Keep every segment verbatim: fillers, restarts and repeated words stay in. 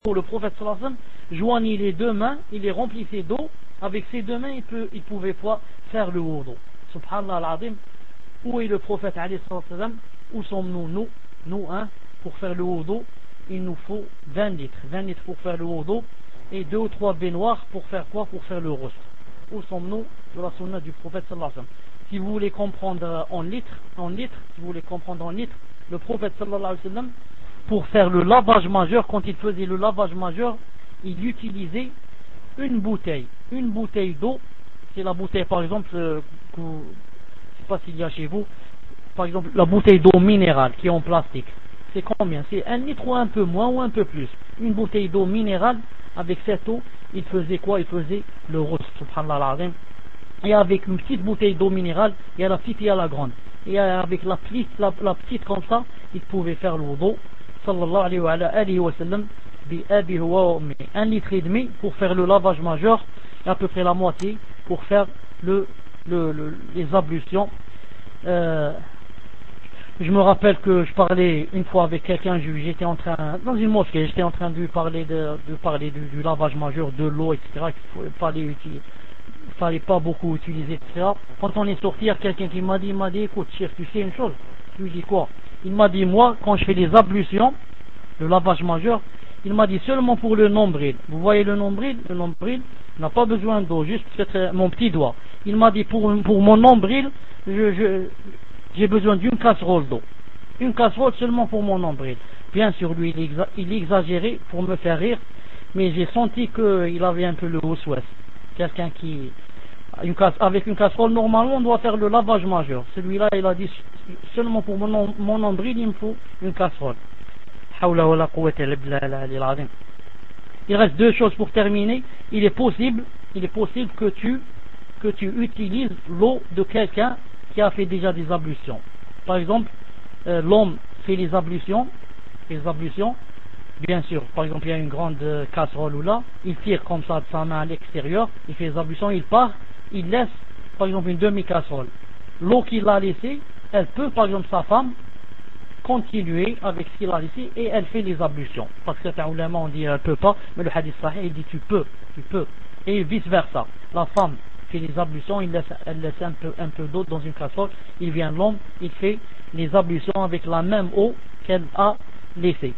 le prophète sallallahu alayhi wa sallam joignit les deux mains, il les remplissait d'eau, avec ses deux mains il, peut, il pouvait pas faire le wudu. Subhanallah al-azim. Où est le prophète alayhi wa sallam? Où sommes-nous nous, nous hein, pour faire le wudu? Il nous faut vingt litres, vingt litres pour faire le wudu et deux ou trois baignoires pour faire quoi? Pour faire le ghusl. Où sommes-nous de la sunna du prophète sallallahu alayhi wa sallam? Si vous voulez comprendre en litres, en litres, si vous voulez comprendre en litres, le prophète sallallahu alayhi wa sallam, pour faire le lavage majeur, quand il faisait le lavage majeur, il utilisait une bouteille, une bouteille d'eau. C'est la bouteille, par exemple, euh, que, je ne sais pas s'il y a chez vous, par exemple, la bouteille d'eau minérale qui est en plastique. C'est combien? C'est un litre ou un peu moins ou un peu plus. Une bouteille d'eau minérale, avec cette eau, il faisait quoi? Il faisait le ghusl, subhanallah al-azim. Et avec une petite bouteille d'eau minérale, il y a la petite et il y a la grande. Et avec la petite, la, la petite comme ça, il pouvait faire le wudu. Sallallahu alayhi wa alayhi wa sallam, bi abi huwa ummi. Un litre et demi pour faire le lavage majeur, et à peu près la moitié pour faire le, le, le, les ablutions. Euh, je me rappelle que je parlais une fois avec quelqu'un, j'étais en train, dans une mosquée, j'étais en train de lui parler, de, de parler du, du lavage majeur, de l'eau, et cetera. Qu'il ne fallait, fallait pas beaucoup utiliser, et cetera. Quand on est sorti, il y a quelqu'un qui m'a dit, il m'a dit, écoute, chef, tu sais une chose? Je lui dis quoi? Il m'a dit, moi, quand je fais les ablutions, le lavage majeur, il m'a dit seulement pour le nombril. Vous voyez le nombril? Le nombril n'a pas besoin d'eau, juste peut-être mon petit doigt. Il m'a dit, pour, pour mon nombril, je, je, j'ai besoin d'une casserole d'eau. Une casserole seulement pour mon nombril. Bien sûr, lui, il, exa, il exagérait pour me faire rire, mais j'ai senti qu'il avait un peu le waswas. Quelqu'un qui... Une casse, avec une casserole, normalement, on doit faire le lavage majeur. Celui-là, il a dit seulement pour mon, mon nombril, il me faut une casserole. Il reste deux choses pour terminer. Il est possible, il est possible que tu, que tu utilises l'eau de quelqu'un qui a fait déjà des ablutions. Par exemple, euh, l'homme fait les ablutions, les ablutions. Bien sûr, par exemple, il y a une grande casserole ou là, il tire comme ça de sa main à l'extérieur, il fait les ablutions, il part, il laisse, par exemple, une demi-casserole. L'eau qu'il a laissée, elle peut, par exemple, sa femme, continuer avec ce qu'il a laissé et elle fait les ablutions. Parce que certains ulama on dit elle peut pas, mais le hadith sahih il dit tu peux, tu peux. Et vice versa. La femme fait les ablutions, il laisse, elle laisse un peu, un peu d'eau dans une casserole, il vient l'homme, il fait les ablutions avec la même eau qu'elle a laissée.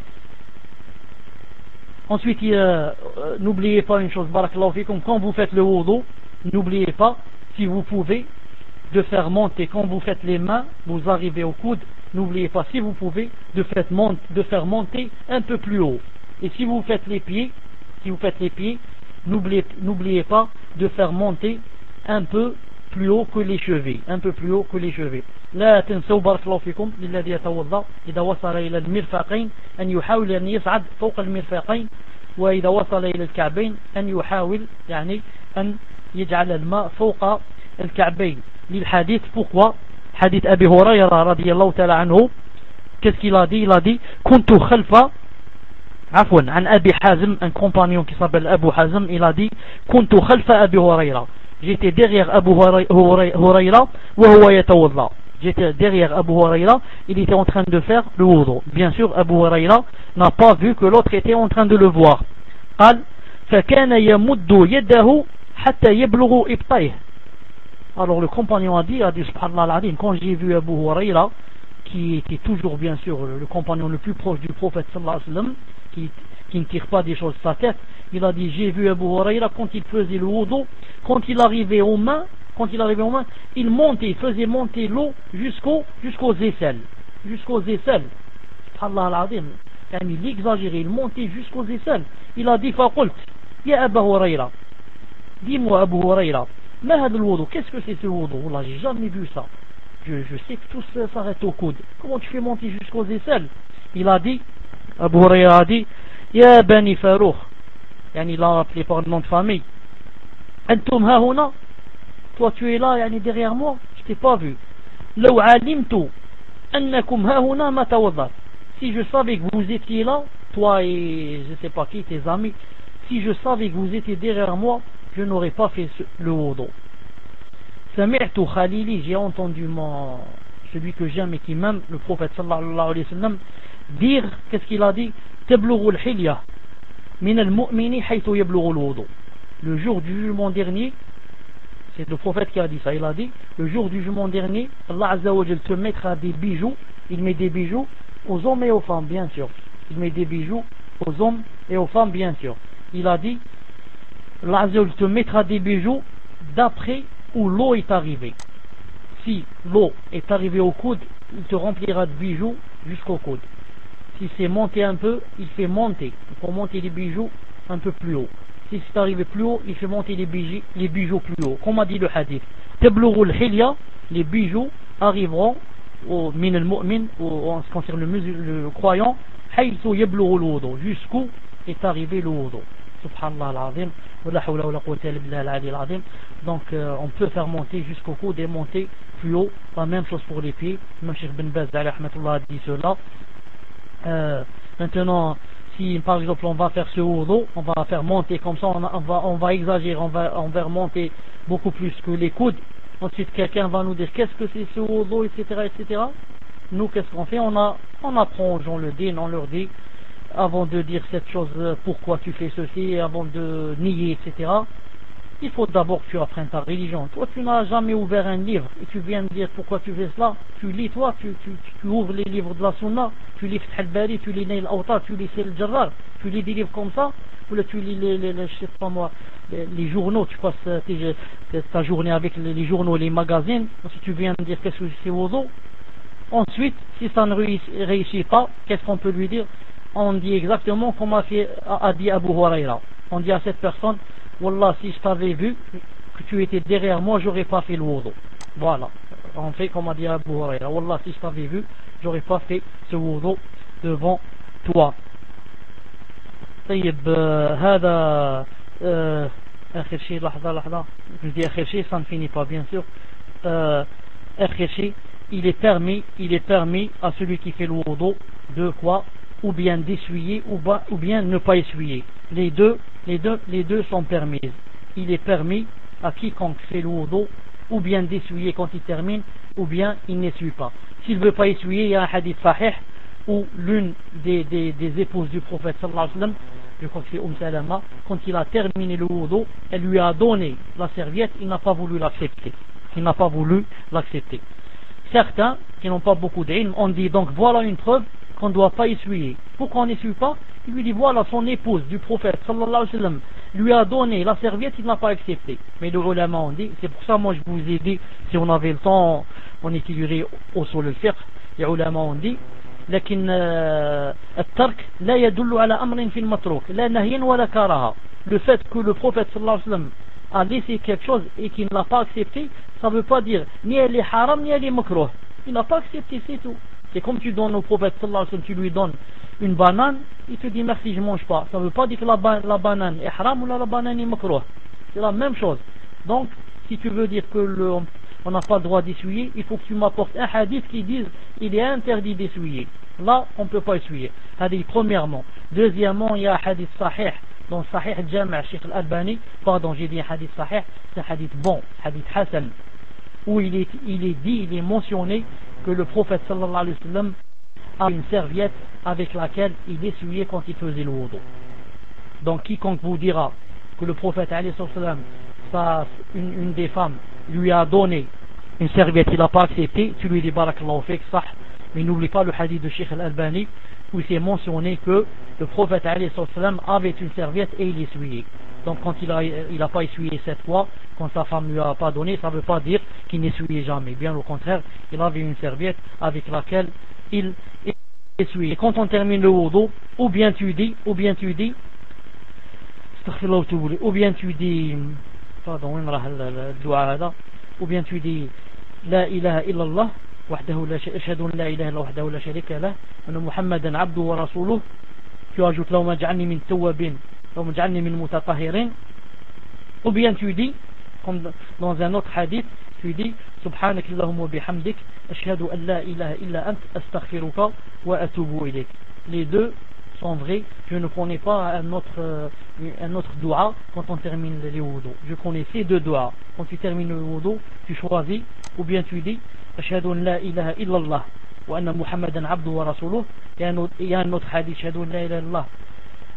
Ensuite, euh, euh, n'oubliez pas une chose, barakallahu fikum, quand vous faites le wudu, n'oubliez pas, si vous pouvez, de faire monter, quand vous faites les mains, vous arrivez au coude, n'oubliez pas, si vous pouvez, de faire, monter, de faire monter un peu plus haut. Et si vous faites les pieds, si vous faites les pieds, n'oubliez, n'oubliez pas de faire monter un peu plus haut que les chevilles, un peu plus haut que les chevilles. لا تنسوا بارك الله فيكم للذي يتوضأ إذا وصل إلى المرفقين أن يحاول أن يصعد فوق المرفقين وإذا وصل إلى الكعبين أن يحاول يعني أن يجعل الماء فوق الكعبين. للحديث pourquoi حديث أبي هريرة رضي الله تعالى عنه qu'est-ce qu'il a dit? Il a dit كنت خلف عفوا عن أبي حازم un compagnon qui s'appelle Abu Hazm il a dit كنت خلف أبي هريرة j'étais derrière Abu Hurayra وهو يتوضأ. J'étais derrière Abu Hurayra, il était en train de faire le wudu. Bien sûr, Abu Hurayra n'a pas vu que l'autre était en train de le voir. قال فكان يمد يده حتى يبلغ إبطيه. Alors le compagnon a dit, a dit subhanallah al-azim, quand j'ai vu Abu Hurayra, qui était toujours bien sûr le compagnon le plus proche du prophète sallallahu alayhi wa sallam, qui, qui ne tire pas des choses de sa tête, il a dit j'ai vu Abu Hurayra quand il faisait le wudu, quand il arrivait aux mains, quand il arrivait aux mains, il montait, il faisait monter l'eau jusqu'au, jusqu'aux aisselles, jusqu'aux aisselles. Subhanallah al-azim, il exagérait, il montait jusqu'aux aisselles. Il a dit faqult ya Abu Hurayra, dis-moi Abu Hurayra, ما هذا الوضوء, qu'est-ce que c'est ce wudu? Wallah, j'ai jamais vu ça. Je, je sais que tout ça s'arrête au coude. Comment tu fais monter jusqu'aux aisselles? Il a dit, Abu Hurayra a dit, Ya Bani Farouk, yani il a appelé par le nom de famille. Antum ha huna, toi tu es là, yani derrière moi, je t'ai pas vu. Law alimtu annakum ha huna ma tawaddat. Si je savais que vous étiez là, toi et je sais pas qui, tes amis, si je savais que vous étiez derrière moi, je n'aurais pas fait le wudu. Sami'tu Khalili, j'ai entendu mon, celui que j'aime et qui m'aime, le prophète sallallahu alayhi wa sallam, dire, qu'est-ce qu'il a dit? Tablughu al-hilya min al-mu'mini haythu yablughu al-wudu. Le jour du jugement dernier, c'est le prophète qui a dit ça, il a dit, le jour du jugement dernier, Allah Azza wa Jal te mettra des bijoux, il met des bijoux aux hommes et aux femmes, bien sûr. Il met des bijoux aux hommes et aux femmes, bien sûr. Il a dit, Allah Azza wa Jal te mettra des bijoux d'après où l'eau est arrivée. Si l'eau est arrivée au coude, il te remplira de bijoux jusqu'au coude. Si c'est monté un peu, il fait monter. Il faut monter les bijoux un peu plus haut. Si c'est arrivé plus haut, il fait monter les bijoux, les bijoux plus haut. Comme a dit le hadith, Tablughul hilya, les bijoux arriveront au min al-mu'min, en ce qui concerne le, le croyant, haythu yablughu al-wudu, jusqu'où est arrivé le wudu. Subhanallah al-azim, wa la hawla wa la quwwata illa billah al-ali al-azim. Donc euh, on peut faire monter jusqu'au coude et monter plus haut. La même chose pour les pieds. Même Cheikh Ben Baz alayhi rahmatullah a dit cela. Euh, maintenant, si par exemple on va faire ce wudu, on va faire monter comme ça, on, on, va, on va exagérer, on va, on va remonter beaucoup plus que les coudes. Ensuite quelqu'un va nous dire qu'est-ce que c'est ce wudu, etc., etc. Nous qu'est-ce qu'on fait? On, a, on apprend aux gens le din, on leur dit avant de dire cette chose, pourquoi tu fais ceci, avant de nier, et cetera. Il faut d'abord que tu apprennes ta religion. Toi, tu n'as jamais ouvert un livre et tu viens me dire pourquoi tu fais cela. Tu lis, toi, tu, tu, tu ouvres les livres de la Sunna, tu lis Fath al-Bari, tu lis Nail al-Awtar, tu lis Sel al-Jarrar, tu lis des livres comme ça, ou là tu lis les, les, les, je sais pas moi, les, les journaux, tu passes tes, ta journée avec les, les journaux, les magazines. Ensuite, tu viens me dire qu'est-ce que c'est wudu. Ensuite, si ça ne réussit pas, qu'est-ce qu'on peut lui dire? On dit exactement comme a, fait, a, a dit Abu Huraira. On dit à cette personne, Wallah, si je t'avais vu que tu étais derrière moi, j'aurais pas fait le wudu. Voilà. On fait comme a dit Abu Huraira. Wallah, si je t'avais vu, j'aurais pas fait ce wudu devant toi. طيب هذا آخر شيء لحظة لحظة. Je dis آخر شيء, ça ne finit pas bien sûr. آخر شيء, il est permis, il est permis à celui qui fait le wudu de quoi? Ou bien d'essuyer ou, ou bien ne pas essuyer. Les deux, les deux, les deux sont permises. Il est permis à quiconque fait le wudu ou bien d'essuyer quand il termine, ou bien il n'essuie pas. S'il ne veut pas essuyer, il y a un hadith sahih où l'une des, des, des épouses du prophète sallallahu alayhi wa sallam, je crois que c'est Umm Salama, quand il a terminé le wudu, elle lui a donné la serviette, il n'a pas voulu l'accepter. Il n'a pas voulu l'accepter. Certains qui n'ont pas beaucoup d'ilm ont dit donc voilà une preuve qu'on ne doit pas essuyer. Pourquoi on n'essuie pas? Il lui dit voilà, son épouse du prophète sallallahu alayhi wa sallam lui a donné la serviette, il n'a pas accepté. Mais les ulama ont dit, c'est pour ça moi je vous ai dit, si on avait le temps on étudierait au sol le fiqh. Les ulama ont dit لكن الترك لا يدل على أمر في المتروك لا نهي ولا كراهة. Le fait que le prophète sallallahu alayhi wa sallam a laissé quelque chose et qu'il ne l'a pas accepté, ça ne veut pas dire ni elle est haram ni elle est makruh. Il n'a pas accepté, c'est tout. C'est comme tu donnes au prophète sallallahu alayhi wa sallam, tu lui donnes une banane, il te dit merci, je ne mange pas. Ça ne veut pas dire que la, ba la banane est haram ou la, la banane est makruh. C'est la même chose. Donc, si tu veux dire que le, on n'a pas le droit d'essuyer, il faut que tu m'apportes un hadith qui dise il est interdit d'essuyer. Là, on ne peut pas essuyer. Hadith, premièrement. Deuxièmement, il y a un hadith sahih. Dans Sahih al-Jami' Cheikh al-Albani, pardon, j'ai dit un hadith sahih, c'est un hadith bon, hadith hasan, où il est, il est dit, il est mentionné que le prophète sallallahu alayhi wa sallam a une serviette avec laquelle il essuyait quand il faisait le wudu. Donc quiconque vous dira que le prophète alayhi wa sallam, ça, une, une des femmes lui a donné une serviette, il n'a pas accepté, tu lui dis barakallahu fik, sah. Mais n'oublie pas le hadith de Cheikh al-Albani où il s'est mentionné que le prophète alayhi wa sallam avait une serviette et il essuyait. Donc quand il a, il a pas essuyé cette fois, quand sa femme lui a pas donné, ça ne veut pas dire qu'il n'essuyait jamais. Bien au contraire, il avait une serviette avec laquelle il essuyait. Et quand on termine le wudu, ou bien tu dis, ou bien tu dis, ou bien tu dis, pardon, ou bien tu dis, la ilaha illallah, وحده لا أشهد أن لا إله إلا وحده لا شريك له أن محمدا عبده ورسوله. Tu ajoutes لو ما جعلني من توابين لو ما جعلني من متطهرين. Ou bien tu dis, comme dans un autre hadith, tu dis سبحانك اللهم وبحمدك أشهد أن لا إله إلا أنت أستغفرك وأتوب إليك. Les deux sont vrais. Je ne connais pas un autre, un autre dua quand on termine les wudu. Je connais ces deux doigts. Quand tu termines le wudu, tu choisis, ou bien tu dis أشهد أن لا إله إلا الله وأن محمدا عبده ورسوله. Il y a un autre hadith أشهد أن لا إله إلا الله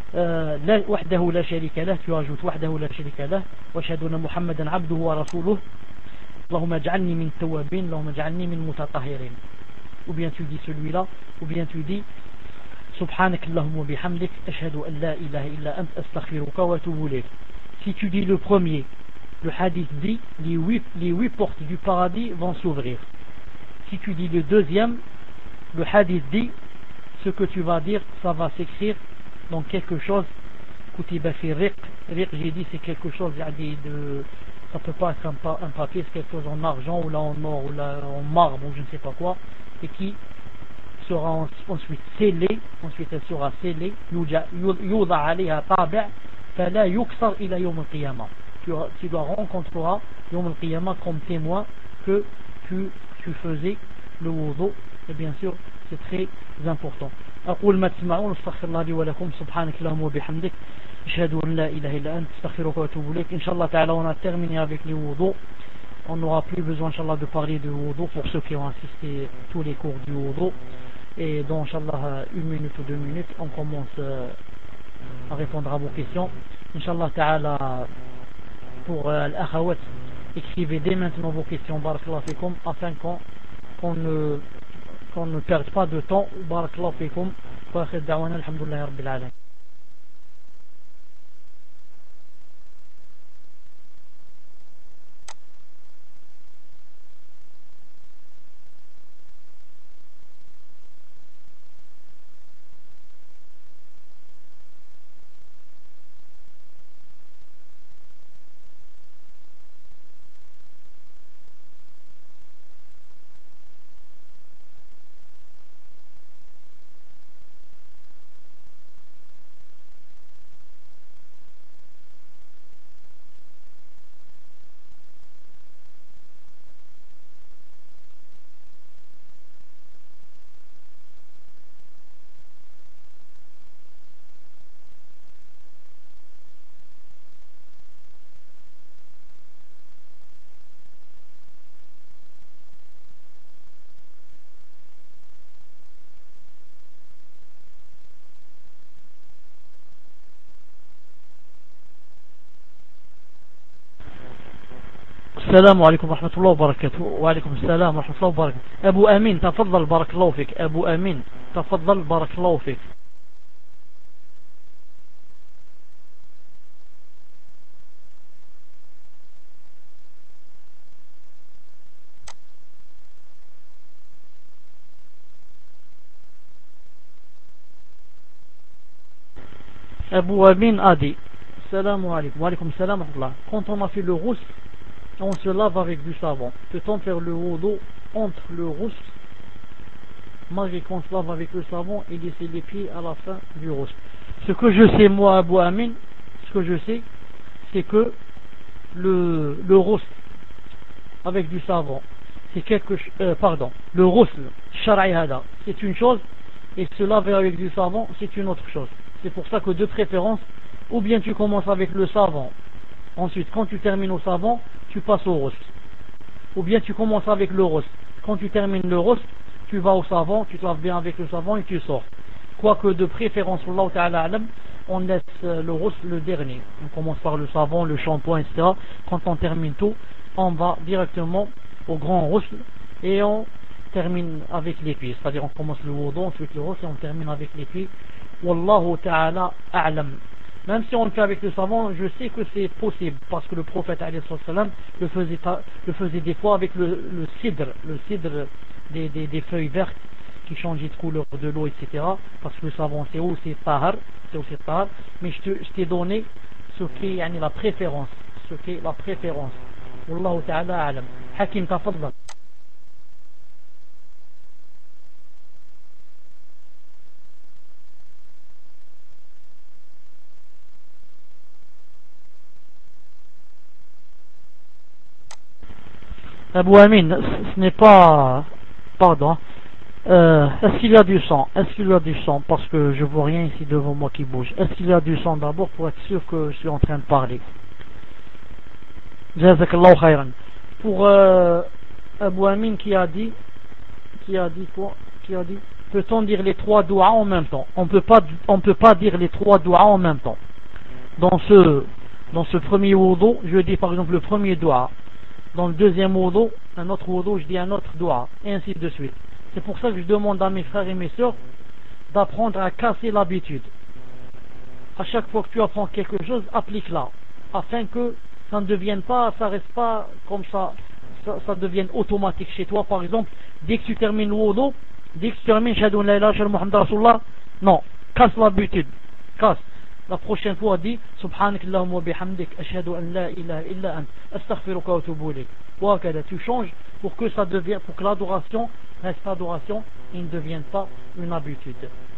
euh, la, wahdahu la sharika lah, tu ajoutes wahdahu la sharika lah, wa ashhadu anna Muhammadan abduhu wa rasuluh, Allahumma ij'alni min tawwabin, Allahumma ij'alni min mutatahhirin. Ou bien tu dis celui-là, ou bien tu dis Subhanak Allahumma bihamdik, ashhadu an la ilaha illa ant, astaghfiruka wa atubu ilayk. Si tu dis le premier, le hadith dit les huit, les huit portes du paradis vont s'ouvrir. Si tu dis le deuxième, le hadith dit ce que tu vas dire, ça va s'écrire dans quelque chose. Kutiba fi riq, riq j'ai dit c'est quelque chose de, ça peut pas être un, un papier, c'est quelque chose en argent ou là en or ou là en marbre ou je ne sais pas quoi, et qui sera ensuite scellé, ensuite elle sera scellée. Yuda alayha tabi' fala yuksar ila yawm al-qiyamah. Tu dois rencontrer yawm al-qiyamah comme témoin que tu, tu faisais le wudu, et bien sûr c'est très important. أقول ما تسمعون استغفر الله لي ولكم سبحانك اللهم وبحمدك أشهد أن لا إله إلا أنت أستغفرك وأتوب إليك. Inch'Allah ta'ala, on a terminé avec les wudu. On n'aura plus besoin Inch'Allah de parler de wudu pour ceux qui ont assisté tous les cours du wudu. Et dans Inch'Allah une minute ou deux minutes on commence euh, à répondre à vos questions. Inch'Allah ta'ala, pour euh, l'akhawat, écrivez dès maintenant vos questions barakallahu fikum, afin qu'on qu'on ne qu'on ne perde pas de temps. Barakallahu fikum wa akhir da'wana alhamdulillahi rabbil alamin. السلام عليكم ورحمة الله وبركاته. وعليكم السلام ورحمة الله وبركاته. أبو أمين تفضل بارك الله فيك. أبو أمين تفضل بارك الله فيك. Abou Amin a dit Salam alaikum. Wa alaikum salam wa rahmatullah. Quand on a fait le rousse, on se lave avec du savon. Peut-on faire le wudu entre le rousse, malgré qu'on se lave avec le savon, et laisser les pieds à la fin du rousse? Ce que je sais, moi, Abou Amin, ce que je sais, c'est que le, le rousse avec du savon, c'est quelque chose, euh, pardon, le rousse, shar'i hada, c'est une chose, et se laver avec du savon, c'est une autre chose. C'est pour ça que de préférence, ou bien tu commences avec le savon, ensuite quand tu termines au savon, tu passes au rousse, ou bien tu commences avec le rousse, quand tu termines le rousse, tu vas au savon, tu te laves bien avec le savon et tu sors. Quoique de préférence, Allah ta'ala alam, on laisse le rousse le dernier. On commence par le savon, le shampoing, et cetera. Quand on termine tout, on va directement au grand rousse et on termine avec les pieds. C'est-à-dire on commence le wudu, ensuite le rousse et on termine avec les pieds. Wallahu ta'ala a'lam. Même si on le fait avec le savon, je sais que c'est possible, parce que le prophète alayhi salam le faisait, le faisait des fois avec le, le cidre, le cidre des, des, des feuilles vertes qui changeaient de couleur de l'eau, et cetera. Parce que le savon c'est aussi tahar, c'est aussi tahar. Mais je t'ai donné ce qui est la préférence, ce qui est la préférence. Wallahu ta'ala a'lam. Hakim, tafaddal. Abou Amin, ce n'est pas... Pardon. Euh, est-ce qu'il y a du sang? Est-ce qu'il y a du sang? Parce que je vois rien ici devant moi qui bouge. Est-ce qu'il y a du sang d'abord pour être sûr que je suis en train de parler? Jazakallahu khayran. Pour euh, Abou Amin qui a dit... Qui a dit quoi? Qui a dit... peut-on dire les trois doigts en même temps? On peut pas, on peut pas dire les trois doigts en même temps. Dans ce, dans ce premier wudu, je dis par exemple le premier doigt. Dans le deuxième wudu, un autre wudu, je dis un autre doigt, et ainsi de suite. C'est pour ça que je demande à mes frères et mes sœurs d'apprendre à casser l'habitude. À chaque fois que tu apprends quelque chose, applique-la, afin que ça ne devienne pas, ça reste pas comme ça, ça, ça devienne automatique chez toi. Par exemple, dès que tu termines le wudu, dès que tu termines Shahadu an la ilaha illallah Muhammad Rasulullah, non, casse l'habitude, casse. La prochaine fois, dis Subhanak Allahumma wa bihamdik, ashhadu an la ilaha illa ant, astaghfiruka wa atubu ilayk. Wa kada, tu changes pour que ça devienne, pour que l'adoration reste adoration et ne devienne pas une habitude.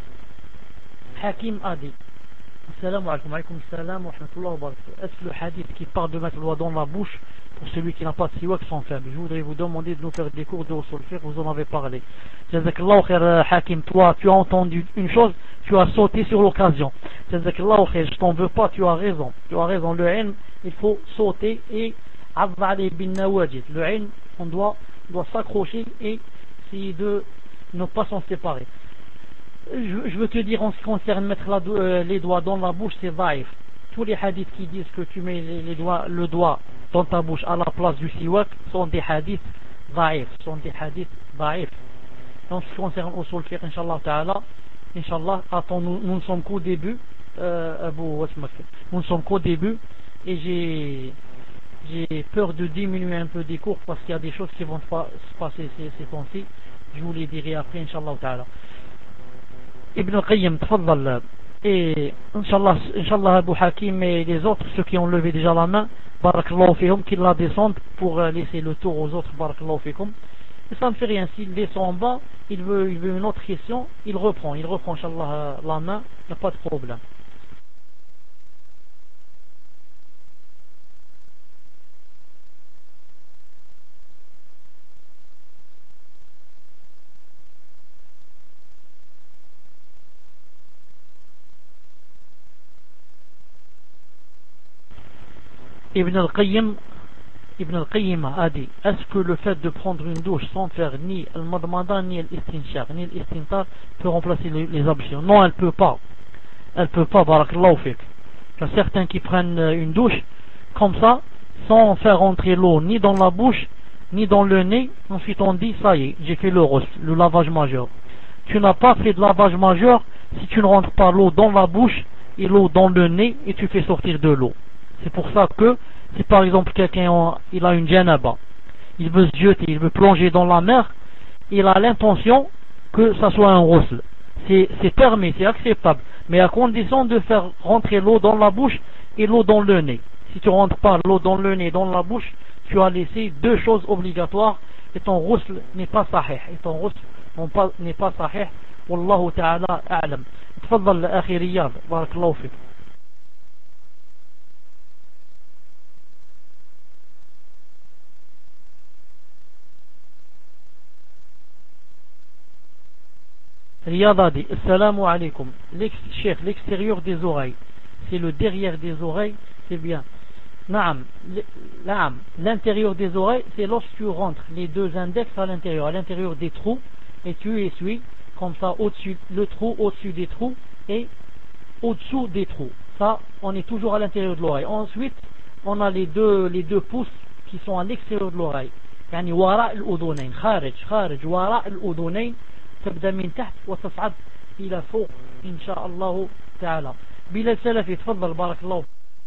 Hakim a dit Assalamu alaikum, alaikum salam wa rahmatullahi wa barakatuh. Est-ce que le hadith qui parle de mettre le doigt dans la bouche pour celui qui n'a pas de siwak sont faibles? Je voudrais vous demander de nous faire des cours de usul fiqh, vous en avez parlé. Jazakallahu khair Hakim, toi tu as entendu une chose, tu as sauté sur l'occasion. Jazakallahu khair, je t'en veux pas, tu as raison. Tu as raison, le ilm, il faut sauter et avali bin nawajid. Le ilm, on doit, doit s'accrocher et essayer de ne pas s'en séparer. Je, je veux te dire en ce qui concerne mettre la, euh, les doigts dans la bouche, c'est daif. Tous les hadiths qui disent que tu mets les, les doigts, le doigt dans ta bouche à la place du siwak sont des hadiths daif, sont des hadiths daif. En ce qui concerne usul fiqh, Inch'Allah ta'ala, Inch'Allah, attends, nous, nous ne sommes qu'au début, euh, Abu Wasmak, nous ne sommes qu'au début, et j'ai j'ai peur de diminuer un peu des cours parce qu'il y a des choses qui vont pas se passer ces, ces temps-ci. Je vous les dirai après, Inch'Allah ta'ala. Ibn al-Qayyim, tfaddal. Et Inch'Allah, Inch'Allah Abu Hakim et les autres, ceux qui ont levé déjà la main, barakallahu fihum, qu'ils la descendent pour laisser le tour aux autres, barakallahu fikum. Et ça ne fait rien, s'il descend en bas, il veut, il veut une autre question, il reprend, il reprend Inch'Allah la main, il n'y a pas de problème. Ibn al-Qayyim Ibn al-Qayyim a dit, est-ce que le fait de prendre une douche sans faire ni al-madmada ni al-istinshaq ni al-istintar peut remplacer les, les ablutions? Non, elle peut pas. Elle peut pas, barakallahu fik. Il y a certains qui prennent une douche comme ça, sans faire rentrer l'eau ni dans la bouche ni dans le nez. Ensuite on dit, ça y est, j'ai fait le ghusl, le lavage majeur. Tu n'as pas fait de lavage majeur si tu ne rentres pas l'eau dans la bouche et l'eau dans le nez et tu fais sortir de l'eau. C'est pour ça que si par exemple quelqu'un il a une janaba, il veut se jeter, il veut plonger dans la mer, il a l'intention que ça soit un ghusl. C'est, c'est permis, c'est acceptable, mais à condition de faire rentrer l'eau dans la bouche et l'eau dans le nez. Si tu rentres pas l'eau dans le nez et dans la bouche, tu as laissé deux choses obligatoires et ton ghusl n'est pas sahih. Et ton ghusl n'est pas sahih. Wallahu ta'ala a'lam. Tfaddal akhi Riyad, barakallahu fik. Riyad a dit, Assalamu alaikum. Cheikh, l'extérieur des oreilles, c'est le derrière des oreilles, c'est bien. Naam, naam. L'intérieur des oreilles, c'est lorsque tu rentres les deux index à l'intérieur, à l'intérieur des trous, et tu essuies comme ça au-dessus, le trou au-dessus des trous et au-dessous des trous. Ça, on est toujours à l'intérieur de l'oreille. Ensuite, on a les deux, les deux pouces qui sont à l'extérieur de l'oreille. يعني وراء الأذنين خارج خارج وراء الأذنين تبدأ من تحت وتصعد إلى فوق إن شاء الله تعالى. بلال سلفي تفضل بارك الله.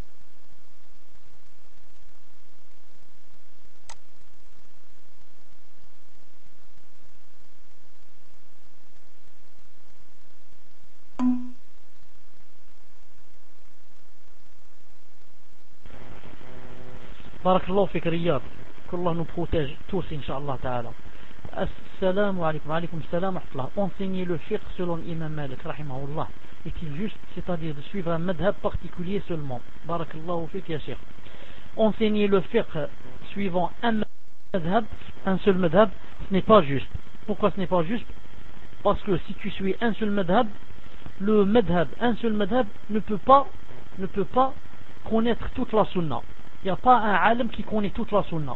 بارك الله فيك رياض. qu'Allah nous protège tous Inch'Allah ta'ala. Assalamu alaikum, alaikum salam wa rahmatullah. Enseigner le fiqh selon l'imam Malik rahimahullah est-il juste, c'est-à-dire de suivre un madhab particulier seulement? Barakallahu fik ya Cheikh. Enseigner le fiqh suivant un madhab, un seul madhab, ce n'est pas juste. Pourquoi ce n'est pas juste? Parce que si tu suis un seul madhab, le madhab, un seul madhab ne peut pas ne peut pas connaître toute la sunna. Il n'y a pas un alim qui connaît toute la sunna.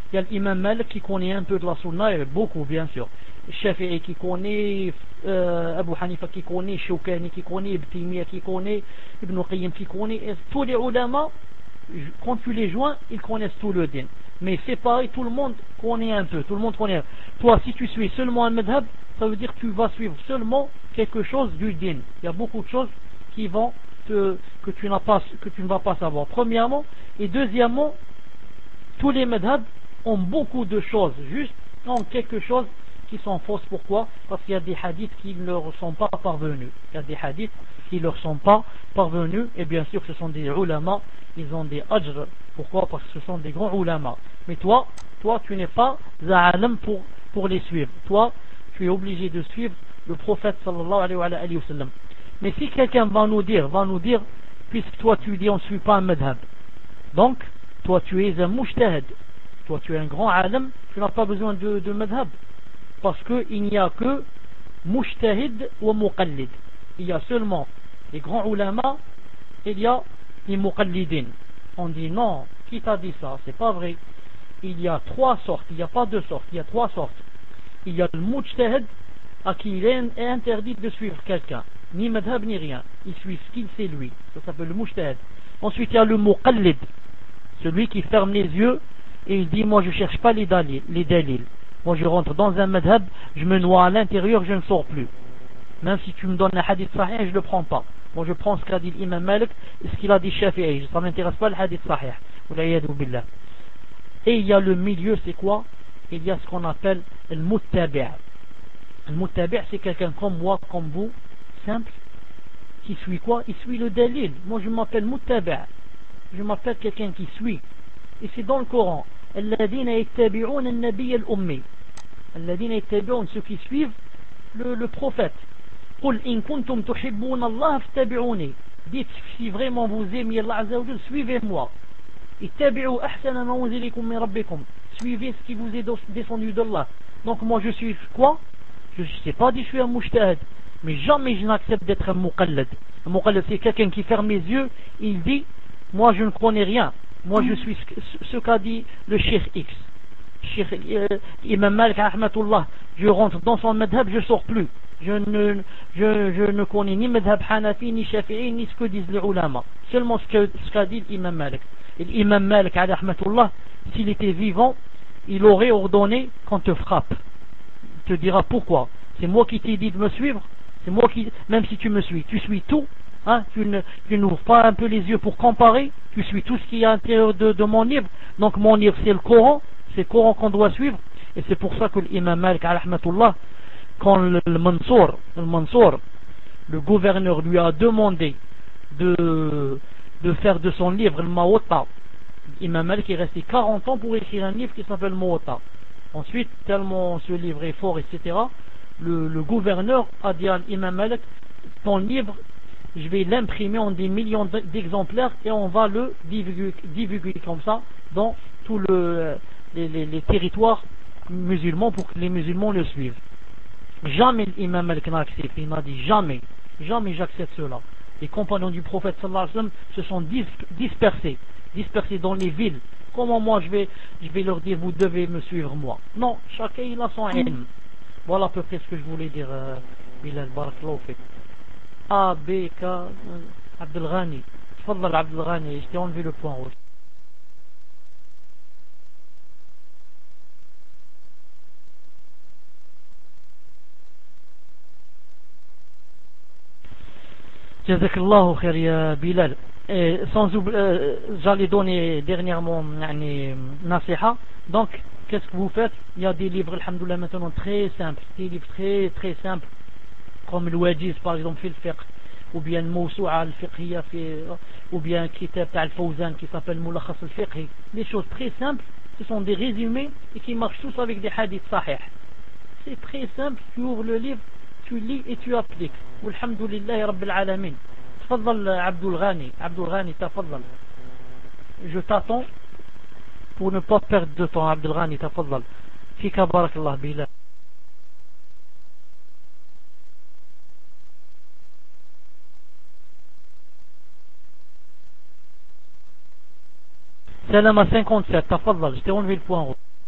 il y a l'imam Malik qui connaît un peu de la sunna, et beaucoup bien sûr. Shafi'i qui connaît, euh, Abu Hanifa qui connaît, Shawkani qui connaît, Ibn Taymiyyah qui connaît, Ibn Qayyim qui connaît, et tous les ulama, quand tu les joins, ils connaissent tout le din. Mais c'est pareil, tout le monde connaît un peu, tout le monde connaît. Toi, si tu suis seulement un madhab, ça veut dire que tu vas suivre seulement quelque chose du din. Il y a beaucoup de choses qui vont te, que tu n'as pas, que tu ne vas pas savoir. Premièrement, et deuxièmement, tous les madhab ont beaucoup de choses, juste ont quelque chose qui sont fausses. Pourquoi? Parce qu'il y a des hadiths qui ne leur sont pas parvenus. Il y a des hadiths qui ne leur sont pas parvenus, et bien sûr ce sont des ulama, ils ont des ajr. Pourquoi? Parce que ce sont des grands ulama. Mais toi, toi tu n'es pas za'alam pour, pour les suivre. Toi, tu es obligé de suivre le prophète sallallahu alayhi wa sallam. Mais si quelqu'un va nous dire, va nous dire, puisque toi tu dis on ne suit pas un madhab, donc toi tu es un mujtahid, toi tu es un grand alim, tu n'as pas besoin de, de madhab, parce qu'il n'y a que mujtahid ou muqallid. Il y a seulement les grands ulama, il y a les muqallidin. On dit non, qui t'a dit ça? C'est pas vrai. Il y a trois sortes, il n'y a pas deux sortes, il y a trois sortes. Il y a le mujtahid à qui il est interdit de suivre quelqu'un, ni madhab ni rien, il suit ce qu'il sait lui, ça s'appelle le mujtahid. Ensuite il y a le muqallid, celui qui ferme les yeux et il dit moi je cherche pas les dalil, les dalil. Moi je rentre dans un madhab, je me noie à l'intérieur, je ne sors plus. Même si tu me donnes un hadith sahih, je ne le prends pas. Moi je prends ce qu'a dit l'imam Malik et ce qu'il a dit Shafi'i, ça ne m'intéresse pas le hadith sahih. Et il y a le milieu, c'est quoi? Il y a ce qu'on appelle le muttabi'. Le muttabi' c'est quelqu'un comme moi, comme vous, simple, qui suit quoi? Il suit le dalil. Moi je m'appelle muttabi', je m'appelle quelqu'un qui suit. Et c'est dans le Coran. الذين يتبعون النبي الأمي. الذين يتبعون, ceux qui suivent le, le prophète. قل إن كنتم تحبون الله فاتبعوني. Dites si vraiment vous aimez Allah Azza wa Jalla, suivez-moi. اتبعوا أحسن ما أنزلكم من ربكم. Suivez ce qui vous est descendu d'Allah. Donc moi je suis quoi? Je ne sais pas dit je suis un mujtahid, mais jamais je n'accepte d'être un muqallad. Un muqallad c'est quelqu'un qui ferme les yeux, il dit moi je ne connais rien. Moi je suis ce, ce qu'a dit le Cheikh X, Cheikh euh, Imam Malik rahmatullah. Je rentre dans son madhab, je sors plus. Je ne, je, je ne connais ni madhab Hanafi, ni Shafi'i, ni ce que disent les ulama. Seulement ce qu'a ce qu'a dit l'imam Malik. Et l'imam Malik rahmatullah, s'il était vivant, il aurait ordonné qu'on te frappe. Il te dira pourquoi. C'est moi qui t'ai dit de me suivre. C'est moi qui, même si tu me suis, tu suis tout. Hein, tu ne, tu n'ouvres pas un peu les yeux pour comparer. Tu suis tout ce qui est à l'intérieur de, de mon livre. Donc mon livre c'est le Coran. C'est le Coran qu'on doit suivre. Et c'est pour ça que l'imam Malik rahmatullah, quand le, le Mansour, le Mansour, le gouverneur lui a demandé de, de faire de son livre le Muwatta. Imam Malik est resté quarante ans pour écrire un livre qui s'appelle Muwatta. Ensuite, tellement ce livre est fort, et cetera, le, le gouverneur a dit à l'imam Malik, ton livre, je vais l'imprimer en des millions d'exemplaires et on va le divulguer, divulguer comme ça dans tous le, les, les, les territoires musulmans pour que les musulmans le suivent. Jamais l'imam Malik n'a accepté, il m'a dit jamais, jamais j'accepte cela. Les compagnons du prophète sallallahu alayhi wa sallam se sont dis, dispersés, dispersés dans les villes. Comment moi je vais, je vais leur dire vous devez me suivre moi? Non, chacun il a son ilm. Voilà à peu près ce que je voulais dire, euh, Bilal, barakallahu fik. A, B, K, Abdel Ghani. Tfadal Abdel Ghani, je t'ai enlevé le point rouge. Jazakallahu khair ya Bilal. Et sans oublier, euh, j'allais donner dernièrement yani, nasiha. Donc, qu'est-ce que vous faites? Il y a des livres, alhamdoulilah, maintenant très simples, des livres très très simples, comme le Wajiz par exemple, في الفقه, ou bien le Mawsou'a al-Fiqhiyya, ou bien le Kitab al-Fawzan qui s'appelle Mulakhas al-Fiqhi. Des choses très simples, ce sont des résumés et qui marchent tous avec des hadiths sahih. C'est très simple, tu ouvres le livre, tu lis et tu appliques. Walhamdulillahi Rabbil Alamin. تفضل عبد الغاني عبد الغاني تفضل. Je t'attends pour ne pas perdre de temps. عبد الغاني تفضل. فيك بارك الله بلا. سلام cinquante-sept تفضل. Je t'ai enlevé le point rouge.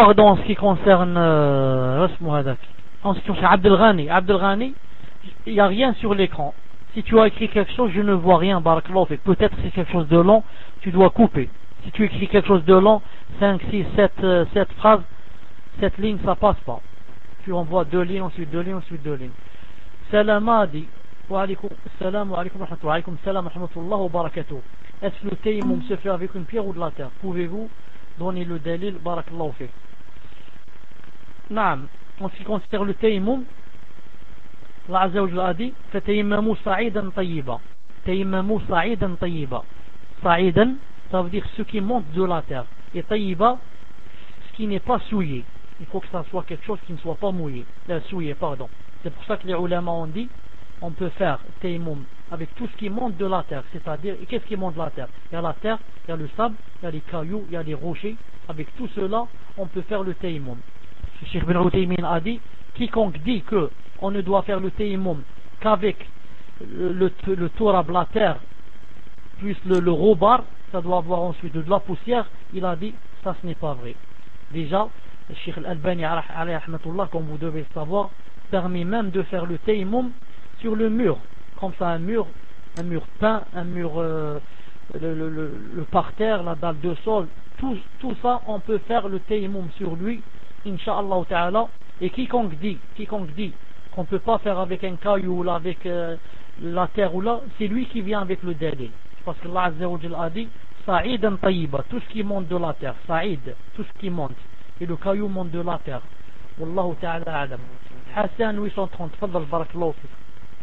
pardon, en ce qui concerne euh, en ce qui concerne Abdel Ghani, Abdel Ghani, il n'y a rien sur l'écran. Si tu as écrit quelque chose, je ne vois rien, barakallahu fik. Peut-être c'est quelque chose de long, tu dois couper. Si tu écris quelque chose de long, cinq, six, sept, sept phrases, cette ligne, ça passe pas. Tu envoies deux lignes, ensuite deux lignes, ensuite deux lignes. Salam Adi, wa alaykoum salam wa alaykoum rahmatullah, wa alaykoum salam wa rahmatullah wa barakatuh. Est-ce que le tayammum se fait avec une pierre ou de la terre? Pouvez-vous donner le dalil, barakallahu fik? Naam, en ce qui concerne le tayammum, Allah Azza wa Jalla a dit fatayammamu sa'idan tayyiba. Tayammamu sa'idan tayyiba. Sa'idan, ça veut dire ce qui monte de la terre. Et tayyiba, ce qui n'est pas souillé. Il faut que ça soit quelque chose qui ne soit pas mouillé. Euh, souillé, pardon. C'est pour ça que les ulama ont dit on peut faire tayammum avec tout ce qui monte de la terre. C'est-à-dire, qu'est-ce qui monte de la terre? Il y a la terre, il y a le sable, il y a les cailloux, il y a les rochers. Avec tout cela, on peut faire le tayammum. Cheikh Ibn Uthaymin a dit quiconque dit que on ne doit faire le tayammum qu'avec le, le, le tourab, la terre, plus le, le robar, ça doit avoir ensuite de la poussière. Il a dit ça, ce n'est pas vrai. Déjà, le Cheikh Al-Albani, alayhi rahmatullah, comme vous devez le savoir, permet même de faire le tayammum sur le mur, comme ça, un mur, un mur peint, un mur, euh, le, le, le, le parterre, la dalle de sol, tout, tout ça, on peut faire le tayammum sur lui, Inch'Allah ta'ala. Et quiconque dit, quiconque dit qu'on ne peut pas faire avec un caillou ou là, avec euh, la terre ou là, c'est lui qui vient avec le dalil. Parce que Allah Azza wa Jalla a dit Sa'idan tayyiba, tout ce qui monte de la terre, Sa'id, tout ce qui monte, et le caillou monte de la terre. Wallahu ta'ala alam. Hassan huit cent trente, tfaddal, barakallahu fik.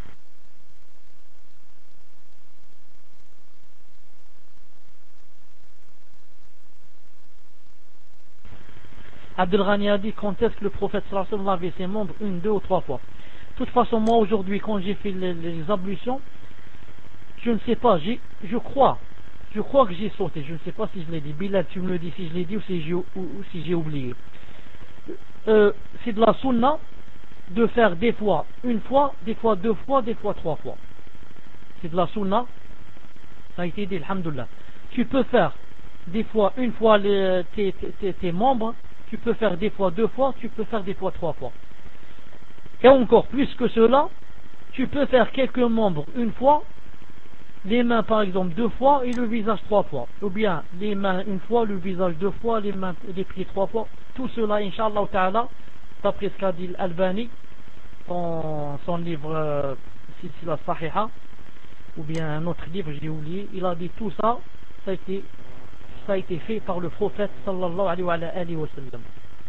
Abdel Ghani a dit quand est-ce que le prophète sallallahu alayhi wa sallam lavait ses membres une, deux ou trois fois. De toute façon, moi aujourd'hui, quand j'ai fait les, les ablutions, je ne sais pas, je crois, je crois que j'ai sauté, je ne sais pas si je l'ai dit. Bilal, tu me le dis si je l'ai dit ou si j'ai, ou, ou si j'ai oublié. Euh, c'est de la sunna de faire des fois une fois, des fois deux fois, des fois trois fois. C'est de la sunna, ça a été dit, alhamdoulilah. Tu peux faire des fois une fois les, tes, tes, tes membres, tu peux faire des fois deux fois, tu peux faire des fois trois fois. Et encore plus que cela, tu peux faire quelques membres une fois, les mains par exemple deux fois et le visage trois fois. Ou bien les mains une fois, le visage deux fois, les mains, les pieds trois fois. Tout cela, Inch'Allah ta'ala, d'après ce qu'a dit l'Albani dans son livre euh, Silsila Sahiha, ou bien un autre livre, j'ai oublié, il a dit tout ça, ça a été, ça a été fait par le prophète sallallahu alayhi wa, alayhi wa sallam.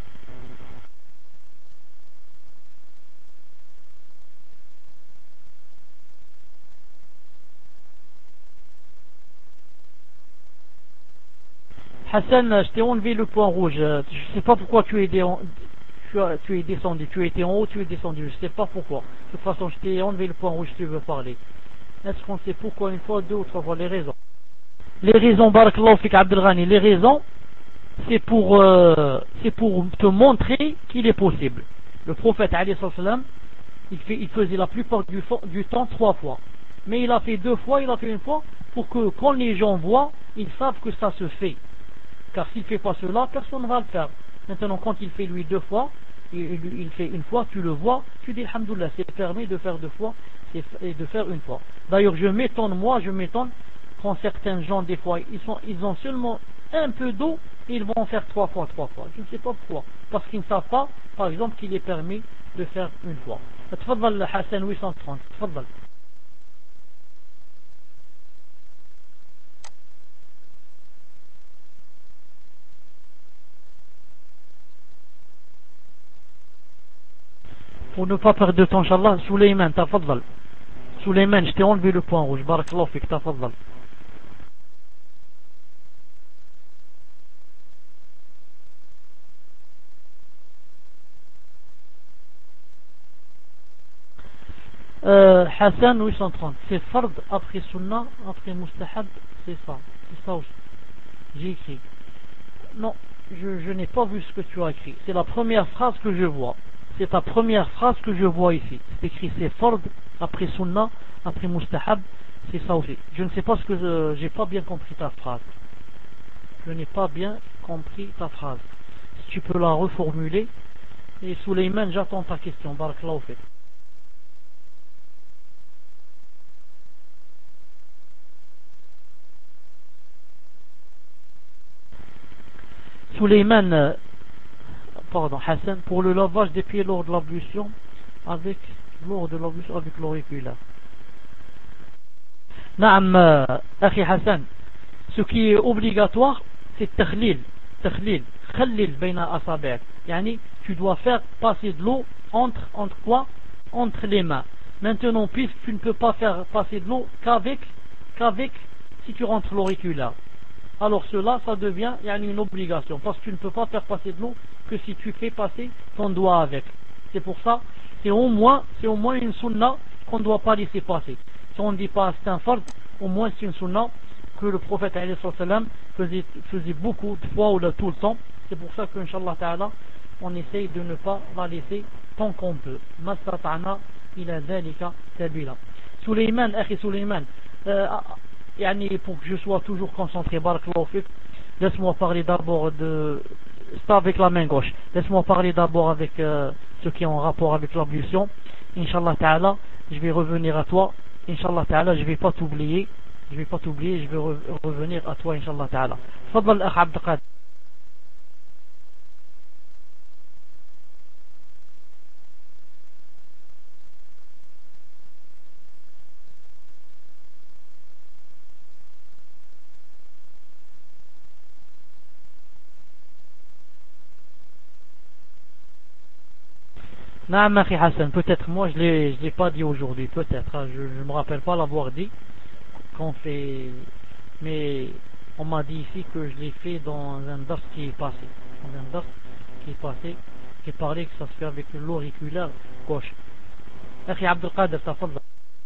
Hassan, je t'ai enlevé le point rouge. Je ne sais pas pourquoi tu es, dé... tu, as... tu es descendu. Tu étais en haut, tu es descendu. Je ne sais pas pourquoi. De toute façon, je t'ai enlevé le point rouge si tu veux parler. Est-ce qu'on sait pourquoi une fois, deux ou trois fois? Les raisons. Les raisons, barakallahu fik Abdel Ghani, les raisons, c'est pour, euh, c'est pour te montrer qu'il est possible. Le prophète, alayhi salam, il, fait, il faisait la plupart du, du temps trois fois. Mais il a fait deux fois, il a fait une fois, pour que quand les gens voient, ils savent que ça se fait. Car s'il ne fait pas cela, personne ne va le faire. Maintenant, quand il fait lui deux fois, il, il fait une fois, tu le vois, tu dis alhamdoulilah, c'est permis de faire deux fois et de faire une fois. D'ailleurs, je m'étonne, moi, je m'étonne quand certains gens, des fois, ils, sont, ils ont seulement un peu d'eau et ils vont faire trois fois, trois fois. Je ne sais pas pourquoi. Parce qu'ils ne savent pas, par exemple, qu'il est permis de faire une fois. Tfaddal Hassan huit cent trente. Tfaddal. Pour ne pas perdre de temps, Inch'Allah, Souleymane, tafaddal. Souleymane, je t'ai enlevé le point rouge. Barakallahu fik, tafaddal. Euh, Hassan huit cent trente. C'est fard après sunnah, après mustahab, c'est ça. C'est ça aussi. J'ai écrit. Non, je, je n'ai pas vu ce que tu as écrit. C'est la première phrase que je vois. C'est ta première phrase que je vois ici. C'est écrit c'est fard, après sunnah, après mustahab, c'est ça aussi. Je ne sais pas ce que je, j'ai pas bien compris ta phrase. Je n'ai pas bien compris ta phrase. tu peux la reformuler. Et Souleymane, j'attends ta question. Barakallahu fik. Souleymane, euh, pardon, Hassan, pour le lavage des pieds lors de l'ablution, avec, lors de l'ablution avec l'auriculaire. Naam, euh, Akhi Hassan, ce qui est obligatoire, c'est takhlil, takhlil, khalil bayna asabi'ak. Yani, tu dois faire passer de l'eau entre, entre quoi? Entre les mains. Maintenant, puisque tu ne peux pas faire passer de l'eau qu'avec, qu'avec, si tu rentres l'auriculaire. Alors cela, ça devient yani, une obligation, parce que tu ne peux pas faire passer de l'eau que si tu fais passer ton doigt avec. C'est pour ça, c'est au moins, c'est au moins une sunna qu'on ne doit pas laisser passer. Si on ne dit pas c'est un fard, au moins c'est une sunna que le prophète alayhi salam faisait, faisait beaucoup de fois ou de tout le temps. C'est pour ça qu'Inch'Allah ta'ala, on essaye de ne pas la laisser tant qu'on peut. Mastata'na ila dhalika sabila. Souleymane, akhi Souleymane, euh, yani pour que je sois toujours concentré, barakallahu fik, laisse-moi parler d'abord de... C'est pas avec la main gauche. Laisse-moi parler d'abord avec euh, ce qui est en rapport avec l'ablution. Inch'Allah ta'ala, je vais revenir à toi. Inch'Allah ta'ala, je vais pas t'oublier. Je vais pas t'oublier, je vais re revenir à toi, Inch'Allah ta'ala. Fadal akh Abd Qadir. Non, Akhi Hassan, peut-être moi je l'ai je l'ai pas dit aujourd'hui, peut-être, hein, je ne me rappelle pas l'avoir dit qu'on fait, mais on m'a dit ici que je l'ai fait dans un dars qui est passé, dans un dars qui est passé, qui parlait que ça se fait avec l'auriculaire gauche. Akhi Abdul Qadir, tafadhal.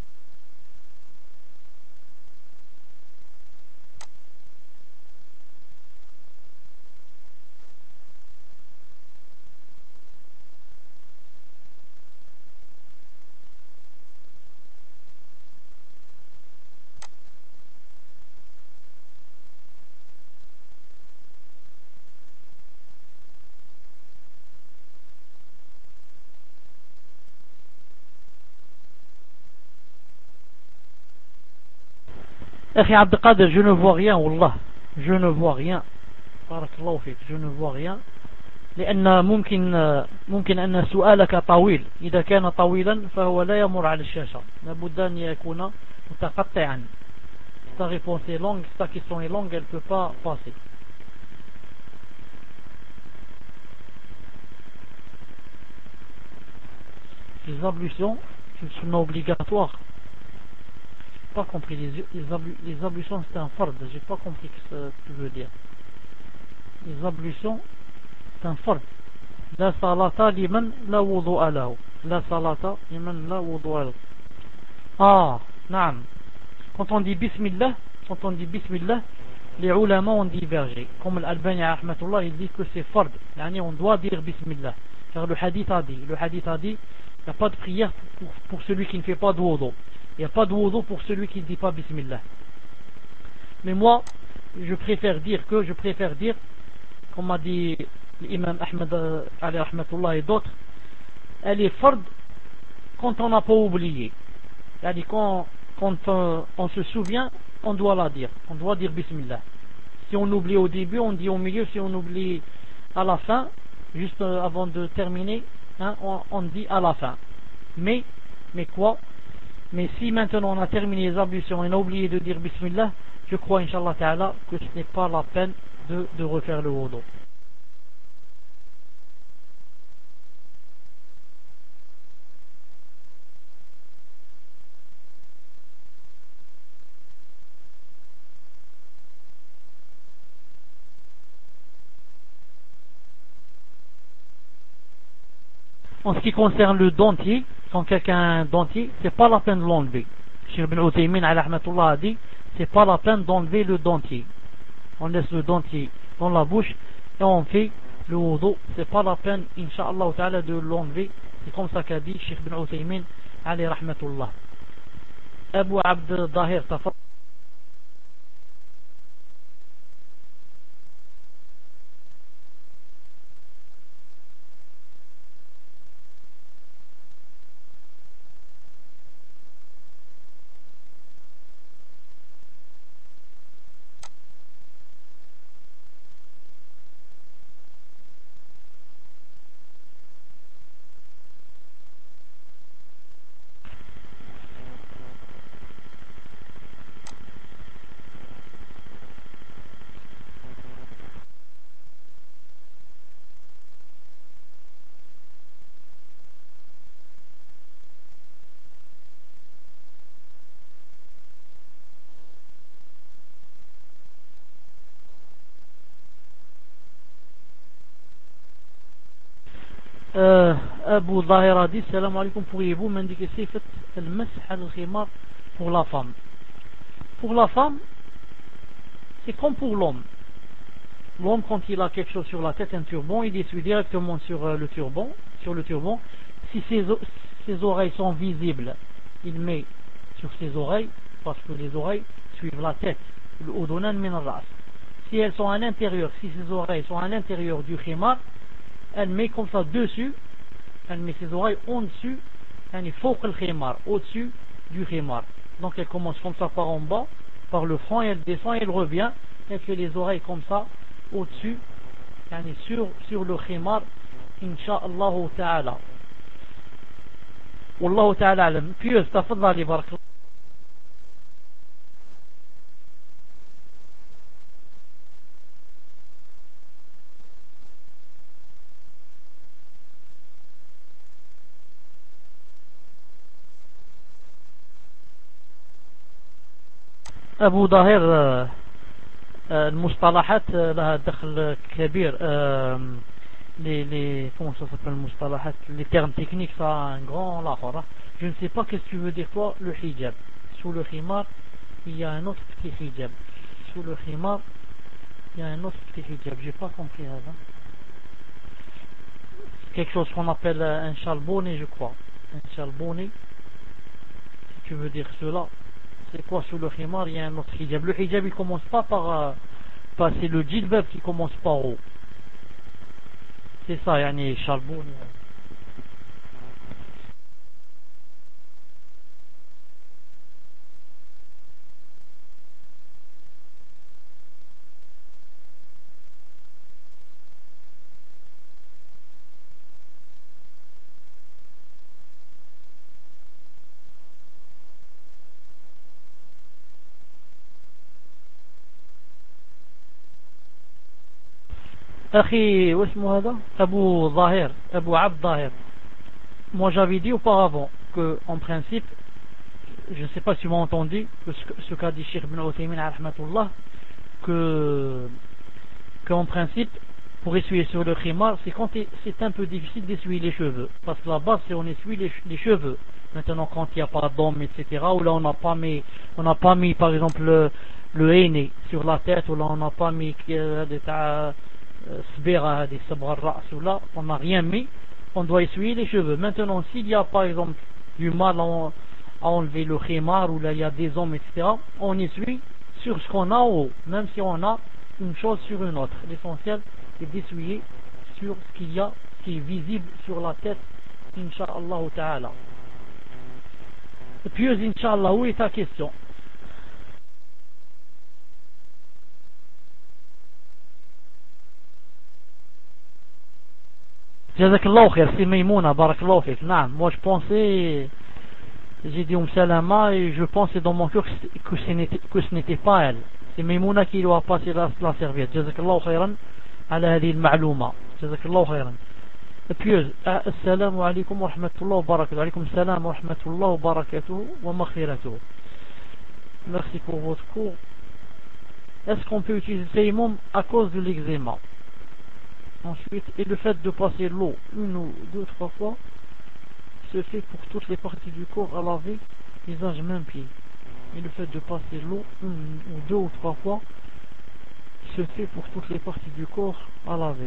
Akhi Abdul Qadir, je ne vois rien, wallah, je ne vois rien. Barakallahu fik, je ne vois rien. لأن ممكن ممكن أن سؤالك طويل، إذا كان طويلا فهو لا يمر على الشاشة، لابد أن يكون متقطعا. Ta réponse est longue, ta question est longue, elle ne peut pas passer. Les ablutions, c'est une obligatoire. J'ai pas compris, les, les, ablu, les ablutions c'est un fard, j'ai pas compris ce que tu veux dire. Les ablutions c'est un fard. La salata liman la wudu'a lahu. La salata liman la wudu'a lahu. Ah, naam. Quand on dit bismillah, quand on dit bismillah, les ulama ont divergé. Comme l'Albani rahmatullah, il dit que c'est fard. Yani on doit dire bismillah. Car le hadith a dit, le hadith a dit, il n'y a pas de prière pour, pour, pour celui qui ne fait pas de wudu. Il n'y a pas de wudu pour celui qui ne dit pas bismillah. Mais moi, je préfère dire que, je préfère dire, comme a dit l'imam Ahmed alayhi rahmatullah et d'autres, elle est fard quand on n'a pas oublié. C'est-à-dire quand, quand on, on se souvient, on doit la dire. On doit dire bismillah. Si on oublie au début, on dit au milieu. Si on oublie à la fin, juste avant de terminer, hein, on, on dit à la fin. Mais, mais quoi? Mais si maintenant on a terminé les ablutions et on a oublié de dire bismillah, je crois, Inch'Allah Ta'ala, que ce n'est pas la peine de, de refaire le wudu. En ce qui concerne le dentier, quand quelqu'un a un dentier, c'est pas la peine de l'enlever. Cheikh Ibn Uthaymin alayhi rahmatullah a dit, c'est pas la peine d'enlever le dentier. On laisse le dentier dans la bouche et on fait le wudu. C'est pas la peine, Inch'Allah ta'ala, de l'enlever. C'est comme ça qu'a dit Cheikh Ibn Uthaymin alayhi rahmatullah. Abu Abd Dahir, tafadhal. Euh, Abu Zahira dit, salam alaikum, pourriez-vous m'indiquer si fait le masah al-khimar pour la femme? Pour la femme, c'est comme pour l'homme. L'homme, quand il a quelque chose sur la tête, un turban, il essuie directement sur euh, le turban, sur le turban. Si ses, ses oreilles sont visibles, il met sur ses oreilles, parce que les oreilles suivent la tête. Le udunan min al-ras. Si elles sont à l'intérieur, si ses oreilles sont à l'intérieur du khimar, elle met comme ça dessus, elle met ses oreilles en dessus, elle est fawq al-khimar, au-dessus du khimar. Donc elle commence comme ça par en bas, par le front, et elle descend et elle revient, elle fait les oreilles comme ça, au-dessus, yani sur, sur le khimar, insha'Allah ta'ala. Wallahu ta'ala alam. Pieuse, tafadhali, barakallah. أبو ظاهر المصطلحات لها دخل كبير les les comment ça s'appelle المصطلحات les termes techniques ça a un grand lafara. Je ne sais pas qu'est-ce que tu veux dire toi le hijab. Sous le khimar il y a un autre petit hijab. Sous le khimar il y a un autre petit hijab. J'ai pas compris ça. Quelque chose qu'on appelle un chalboni je crois. Un chalboni si tu veux dire cela. C'est quoi sous le khimar? Il y a un autre hijab. Le hijab il commence pas par, euh, par c'est le djilbab qui commence par haut. C'est ça, yani chalboun. Akhi, où est-ce que Abu Zahir, Abu Abd Zahir. Moi j'avais dit auparavant que en principe, je ne sais pas si vous m'avez entendu, que ce qu'a dit Cheikh Ibn Uthaymin rahmatullah, que qu'en principe, pour essuyer sur le khimar, c'est quand c'est un peu difficile d'essuyer les cheveux. Parce que là-bas, c'est on essuie les, les cheveux. Maintenant, quand il n'y a pas d'homme, et cetera, ou là on n'a pas mis, on n'a pas mis par exemple le, le henné sur la tête, ou là on n'a pas mis euh, des sbira, des sabra ras, ou là on n'a rien mis, on doit essuyer les cheveux. Maintenant, s'il y a par exemple du mal à, à enlever le khimar, ou là il y a des hommes, et cetera, on essuie sur ce qu'on a en haut, même si on a une chose sur une autre. L'essentiel, c'est d'essuyer sur ce qu'il y a, qui est visible sur la tête, insha'Allah ta'ala. Puis, insha'Allah, où est ta question? Jazakallahu khair, c'est Maïmouna, barakallahu fik. Non, moi je pensais, j'ai dit Salama et je pensais dans mon cœur que ce n'était, que ce n'était pas elle. C'est Maïmouna qui lui a passé la, la serviette. Jazakallahu khairan على هذه المعلومة. جزاك الله خيرا. Pieuse, السلام عليكم ورحمة الله وبركاته. عليكم السلام ورحمة الله وبركاته ومغفرته. Merci pour votre cours. Est-ce qu'on peut utiliser Tayammum à cause de l'eczéma? Ensuite, et le fait de passer l'eau une ou deux, trois fois se fait pour toutes les parties du corps à laver, visage, main, pied. Et le fait de passer l'eau une ou deux ou trois fois se fait pour toutes les parties du corps à laver.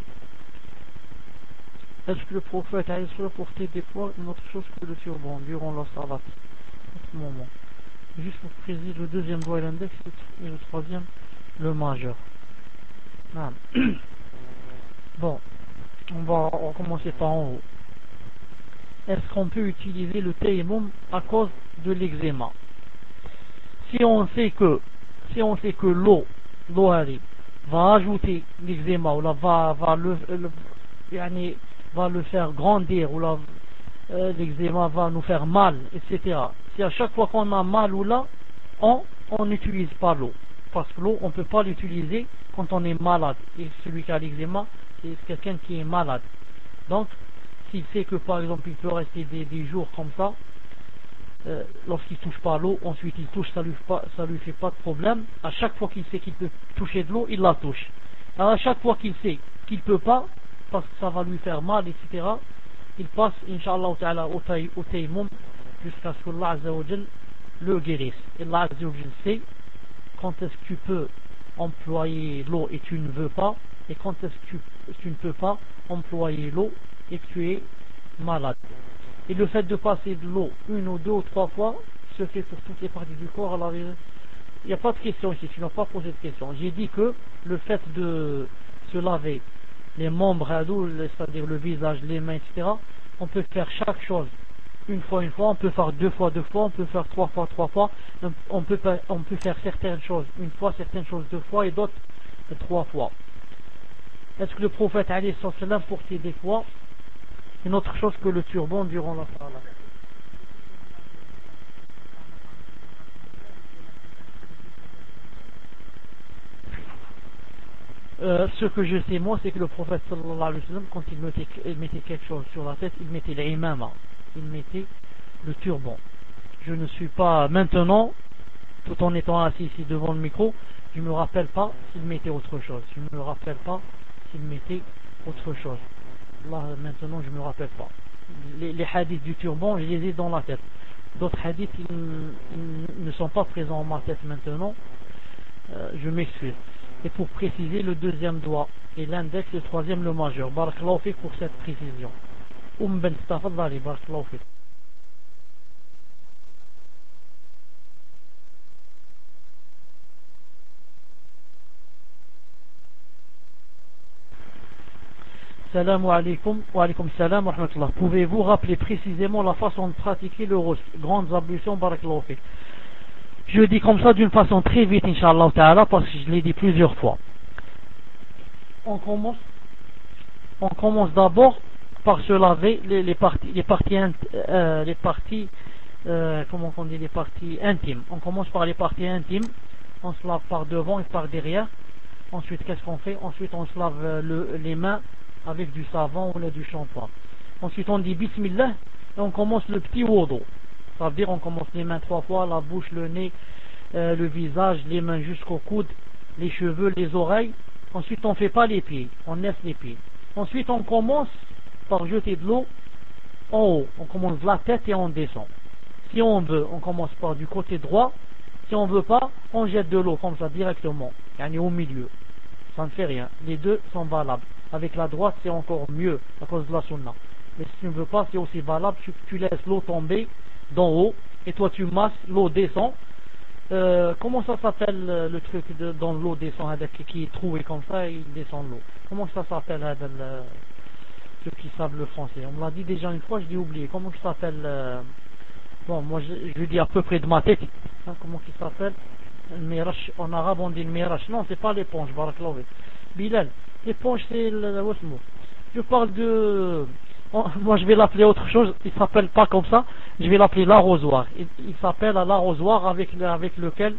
Est-ce que le prophète a porté des fois une autre chose que le turban durant la salat? À ce moment. Juste pour préciser, le deuxième doigt est l'index et le troisième le majeur. Ah. Bon, on va, on va commencer par en haut. Est-ce qu'on peut utiliser le tayammum à cause de l'eczéma? Si on sait que si on sait que l'eau l'eau va ajouter l'eczéma ou là, va, va, le, le, yani, va le faire grandir ou là, euh, l'eczéma va nous faire mal, et cetera. Si à chaque fois qu'on a mal ou là, on n'utilise pas l'eau. Parce que l'eau, on ne peut pas l'utiliser quand on est malade. Et celui qui a l'eczéma, c'est quelqu'un qui est malade. Donc, s'il sait que par exemple il peut rester des, des jours comme ça, euh, lorsqu'il touche pas l'eau, ensuite il touche, ça lui pas, ça lui fait pas de problème. À chaque fois qu'il sait qu'il peut toucher de l'eau, il la touche. Alors à chaque fois qu'il sait qu'il peut pas, parce que ça va lui faire mal, et cetera, il passe, Inch'Allah Ta'ala, au tayammum jusqu'à ce que Allah Azza wa Jal le guérisse. Et Allah Azza wa Jal sait quand est-ce que tu peux employer l'eau et tu ne veux pas, et quand est-ce que tu, tu ne peux pas employer l'eau et que tu es malade. Et le fait de passer de l'eau une ou deux ou trois fois se fait pour toutes les parties du corps. Alors, il n'y a pas de question ici, tu n'as pas posé de question. J'ai dit que le fait de se laver les membres, c'est-à-dire le visage, les mains, et cetera, on peut faire chaque chose une fois, une fois, on peut faire deux fois, deux fois, on peut faire trois fois, trois fois, on peut, on peut faire certaines choses une fois, certaines choses deux fois et d'autres trois fois. Est-ce que le prophète alayhi sallam portait des fois une autre chose que le turban durant la salat? Euh, ce que je sais moi, c'est que le prophète sallallahu alayhi wa sallam, quand il mettait, il mettait quelque chose sur la tête, il mettait l'imama, il mettait le turban. Je ne suis pas maintenant, tout en étant assis ici devant le micro, je ne me rappelle pas s'il mettait autre chose. Je ne me rappelle pas s'il mettait autre chose. Là, maintenant, je ne me rappelle pas. Les, les hadiths du turban, je les ai dans la tête. D'autres hadiths, ils, ils ne sont pas présents en ma tête maintenant. Euh, je m'excuse. Et pour préciser, le deuxième doigt et l'index, le troisième, le majeur. Barakallahu fik pour cette précision. Oum ben tafadali, barakallahu fik. Salam alaikum, wa alaikum salam wa rahmatullah. Pouvez-vous rappeler précisément la façon de pratiquer le ghusl, grandes ablutions, barakallahu fik? Je dis comme ça d'une façon très vite, Inch'Allah Ta'ala, parce que je l'ai dit plusieurs fois. On commence, on commence d'abord par se laver les, les parties, les parties, euh, les parties, euh, comment on dit, les parties intimes. On commence par les parties intimes. On se lave par devant et par derrière. Ensuite, qu'est-ce qu'on fait? Ensuite, on se lave le, les mains avec du savon ou du shampoing. Ensuite, on dit Bismillah et on commence le petit wudu. Ça veut dire on commence les mains trois fois, la bouche, le nez, euh, le visage, les mains jusqu'au coude, les cheveux, les oreilles. Ensuite, on ne fait pas les pieds, on laisse les pieds. Ensuite, on commence par jeter de l'eau en haut. On commence de la tête et on descend. Si on veut, on commence par du côté droit. Si on ne veut pas, on jette de l'eau comme ça directement. Yani au milieu. Ça ne fait rien. Les deux sont valables. Avec la droite, c'est encore mieux à cause de la sunna. Mais si tu ne veux pas, c'est aussi valable. Tu, tu laisses l'eau tomber d'en haut et toi tu masses, l'eau descend. Euh, comment ça s'appelle euh, le truc de, dans l'eau descend avec, qui est troué comme ça et il descend de l'eau? Comment ça s'appelle euh, le, ceux qui savent le français? On me l'a dit déjà une fois, je l'ai oublié. Comment ça s'appelle euh, bon, moi je, je dis à peu près de ma tête. Hein, comment ça s'appelle? Mirash, en arabe on dit le mirash. Non, c'est pas l'éponge, barakallahu. Bilal, l'éponge c'est le, le, le je parle de... Moi je vais l'appeler autre chose, il s'appelle pas comme ça, je vais l'appeler l'arrosoir. Il, il s'appelle l'arrosoir avec, avec lequel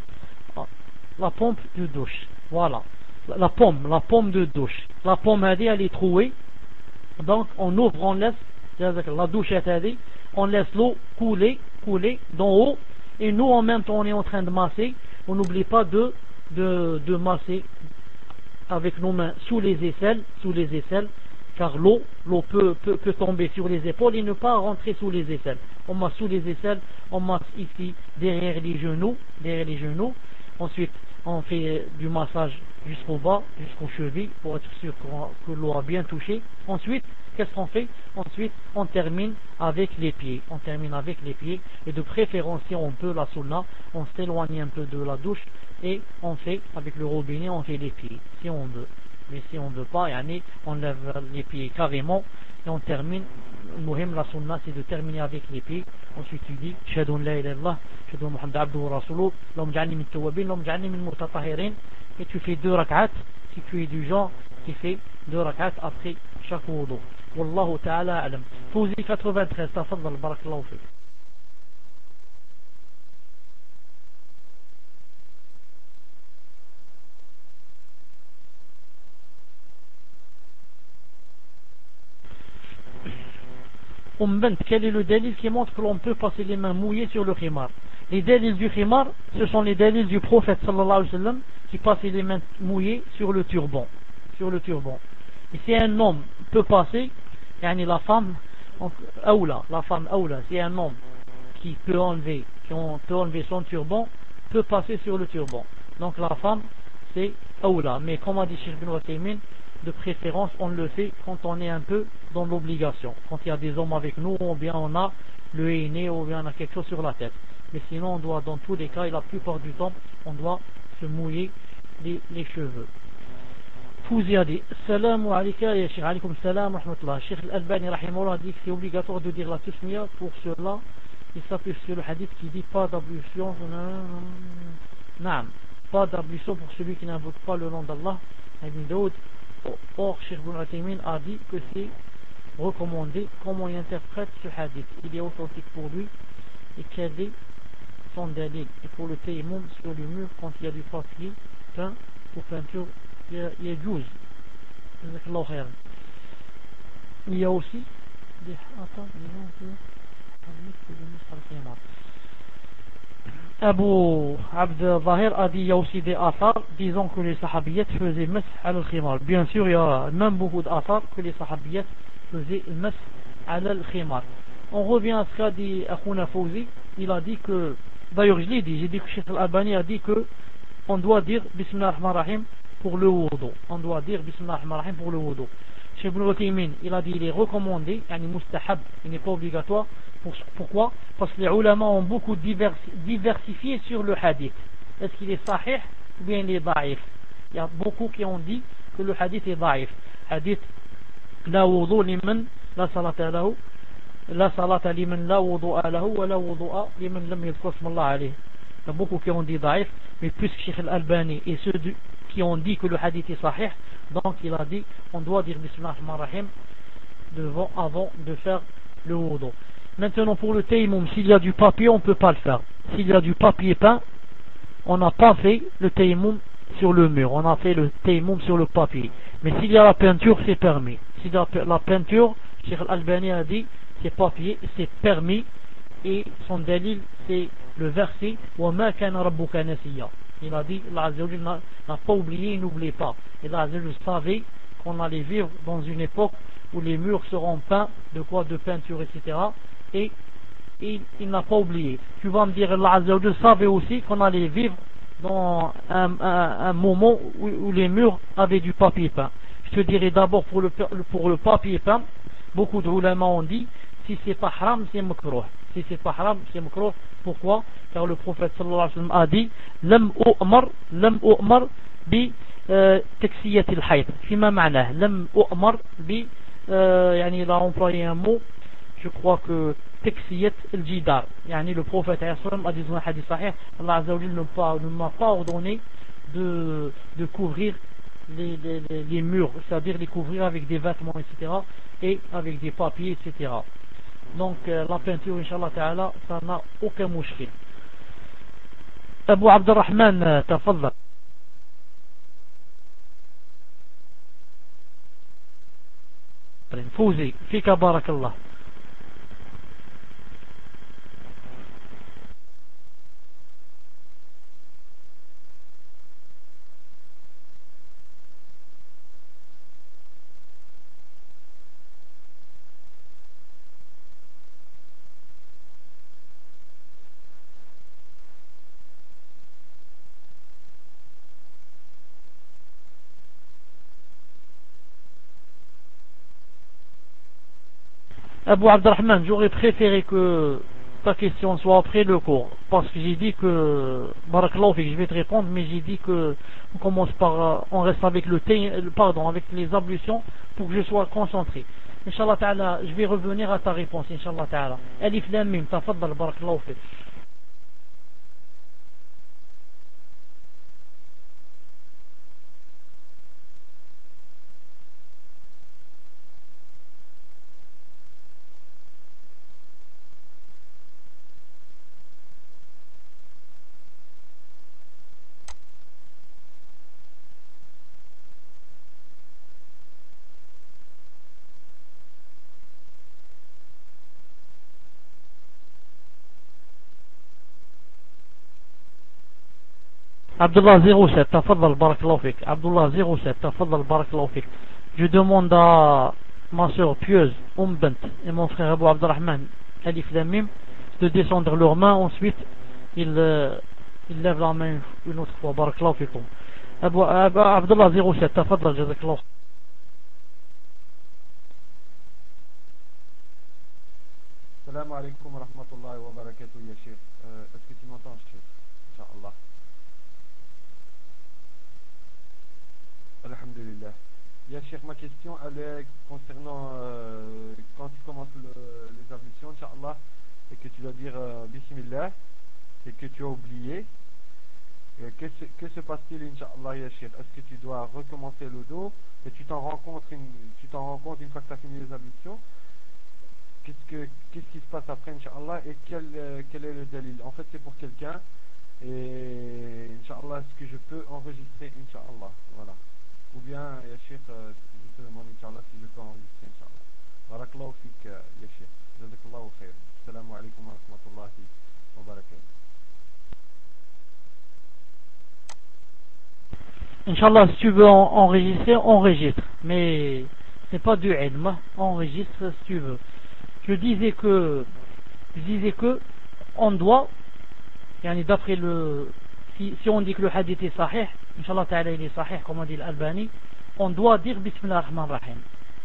la pompe de douche. Voilà. La, la pomme, la pomme de douche. La pomme elle est trouée. Donc on ouvre, on laisse la douche est on laisse l'eau couler, couler d'en haut. Et nous en même temps on est en train de masser. On n'oublie pas de, de, de masser avec nos mains sous les aisselles, sous les aisselles. Car l'eau, l'eau peut, peut, peut tomber sur les épaules et ne pas rentrer sous les aisselles. On masse sous les aisselles, on masse ici derrière les genoux, derrière les genoux. Ensuite, on fait du massage jusqu'au bas, jusqu'aux chevilles, pour être sûr que l'eau a bien touché. Ensuite, qu'est-ce qu'on fait? Ensuite, on termine avec les pieds. On termine avec les pieds et de préférence, si on peut, la sunna, on s'éloigne un peu de la douche et on fait avec le robinet, on fait les pieds, si on veut. Mais si on ne veut pas, on lève les pieds carrément et on termine. Muhim, la sunna, c'est de terminer avec les pieds. Ensuite, tu dis Shahadun la ilaha illallah, Shahadun Muhammad abduhu wa rasuluh, Allahumma ja'alni min tawwabin, Allahumma ja'alni min mutatahirin. Et tu fais deux rak'at, si tu es du genre qui fait deux rak'at après chaque wudu. Wallahu ta'ala alam. Fouzi quatre-vingt-treize, tafaddal, barakallahu fik. Quel est le délit qui montre que l'on peut passer les mains mouillées sur le khimar? Les délits du khimar, ce sont les délits du prophète sallallahu alayhi wa sallam qui passait les mains mouillées sur le turban. Sur le turban. Et si un homme peut passer, yani la femme, aoula, la femme aoula, c'est un homme qui peut enlever, qui peut enlever son turban, peut passer sur le turban. Donc la femme, c'est aoula. Mais comme a dit Cheikh Ibn Uthaymin, de préférence, on le fait quand on est un peu dans l'obligation. Quand il y a des hommes avec nous, ou bien on a le aîné, ou bien on a quelque chose sur la tête. Mais sinon, on doit, dans tous les cas, et la plupart du temps, on doit se mouiller les, les cheveux. Fouzi a dit, Salam alayka ya Cheikh, alaykum salam, rahmatullah. Cheikh Al-Albani, rahimahullah, dit que c'est obligatoire de dire la tasmiya. Pour cela, il s'appuie sur le hadith qui dit pas d'ablution. Naam, pas d'ablution pour celui qui n'invoque pas le nom d'Allah. Ibn Daoud. Or, Cheikh Ibn Uthaymin a dit que c'est recommandé. Comment il interprète ce hadith? Il est authentique pour lui. Et quel est son dalil? Et pour le tayammum sur le mur, quand il y a du papier peint ou peinture, il y a, il y a douze. Il y a aussi des... Attends, Abu Abd Zahir a dit il y a aussi des athars disant que les sahabiyat faisaient mas al-khimar. Bien sûr, il y a même beaucoup d'athars que les sahabiyat faisaient mas al-khimar. On revient à ce qu'a dit Akhouna Fawzi. Il a dit que, d'ailleurs je l'ai dit, j'ai dit que Cheikh Al-Albani a dit que on doit dire Bismillah ar-Rahman ar-Rahim pour le wudu. On doit dire Bismillah ar-Rahman ar-Rahim pour le wudu. Cheikh Ibn Uthaymin, il a dit il est recommandé, yani mustahab, il n'est pas obligatoire. Pourquoi? Parce que les ulama ont beaucoup diversi diversifié sur le hadith. Est-ce qu'il est sahih ou bien il est daif? Il y a beaucoup qui ont dit que le hadith est daif. Hadith la wudu liman la salata lahu, la salata liman la wudu'a lahu wa la wudu'a liman lam yadhkur isma Allah alayhi. Il y a beaucoup qui ont dit daif, mais puisque Cheikh Al-Albani et ceux qui ont dit que le hadith est sahih, donc il a dit on doit dire Bismillah ar-Rahman ar-Rahim devant, avant de faire le wudu. Maintenant pour le tayammum, s'il y a du papier, on ne peut pas le faire. S'il y a du papier peint, on n'a pas fait le tayammum sur le mur, on a fait le tayammum sur le papier. Mais s'il y a la peinture, c'est permis. S'il y a la peinture, Cheikh Al-Albani a dit c'est papier, c'est permis. Et son dalil, c'est le verset وَمَا كَانَ رَبُّكَ نَسِيًّا. Il a dit, Allah Azza wa Jalla n'a pas oublié, n'oublie pas. Et Allah Azza wa Jalla savait qu'on allait vivre dans une époque où les murs seront peints, de quoi, de peinture, et cetera. Et, et il n'a pas oublié. Tu vas me dire, Allah Azza wa Jalla savait aussi qu'on allait vivre dans un, un, un moment où, où les murs avaient du papier peint. Je te dirais d'abord pour le, pour le papier peint, beaucoup de ulama ont dit, si c'est pas haram, c'est makruh. Si c'est pas haram, c'est makruh. Pourquoi? Car le prophète sallallahu alayhi wa sallam a dit لم أؤمر لم أؤمر بتكسية الحيض. فيما معناه لم أؤمر ب يعني il a employé un mot, je crois que تكسية الجدار. يعني le prophète sallallahu alayhi wa sallam a dit dans un hadith sahih, Allah Azza wa Jalla ne m'a pas ordonné de, de couvrir les, les, les, les murs, c'est-à-dire les couvrir avec des vêtements, et cetera, et avec des papiers, et cetera. Donc euh, la peinture, Inch'Allah Ta'ala, ça n'a aucun mouchkil. Abu Abdurrahman, tafadhal. Fouzi, fika barakallah. Abu Abdurrahman, j'aurais préféré que ta question soit après le cours, parce que j'ai dit que, barakallahu fik, je vais te répondre, mais j'ai dit que on commence par, on reste avec le thé, pardon, avec les ablutions pour que je sois concentré. Inch'Allah Ta'ala, je vais revenir à ta réponse, Inch'Allah Ta'ala. Alif Lam Mim, tafaddal, barakallahu fik. Abdullah zéro sept, tafadhal, barakallahu fik. Abdullah zéro sept, tafadhal, barakallahu fik. Je demande à ma soeur pieuse, Umm Bent, et mon frère Abu Abdurrahman, Alif Lamim, de descendre leurs mains, ensuite ils, euh, ils lèvent la main une autre fois. Barakallahu fikum. Abu, Abu Abdullah zéro sept, tafadal, jazakallahu. Salam alaikum wa rahmatullahi wa barakatuh, ya Cheikh. Euh, Est-ce que tu m'entends, Cheikh? Inch'Allah. Alhamdulillah. Ya Cheikh, ma question elle est concernant euh, quand tu commences le, les ablutions, Inch'Allah, et que tu dois dire euh, Bismillah, et que tu as oublié. Euh, que, se, que se passe-t-il, Inch'Allah, ya Cheikh? Est-ce que tu dois recommencer le dos et tu t'en rends compte une, tu t'en rends compte une fois que tu as fini les ablutions? Qu'est-ce, que, qu'est-ce qui se passe après, Inch'Allah, et quel, euh, quel est le dalil? En fait, c'est pour quelqu'un, et Inch'Allah, est-ce que je peux enregistrer, Inch'Allah? Voilà. Ou bien, ya Cheikh, euh, je te demande, Inch'Allah, si je peux enregistrer, Inch'Allah. Barakallahu fik, ya Cheikh. Jazakallahu khair. Assalamu alaikum wa rahmatullahi wa barakatuh. Inch'Allah, si tu veux en, enregistrer, enregistre. Mais c'est pas du ilm, enregistre si tu veux. Je disais que, je disais que, on doit, d'après le, si, si on dit que le hadith est sahih, Inch'Allah ta'ala il est sahih, comme on dit l'Albani, on doit dire Bismillah ar-Rahman ar-Rahim.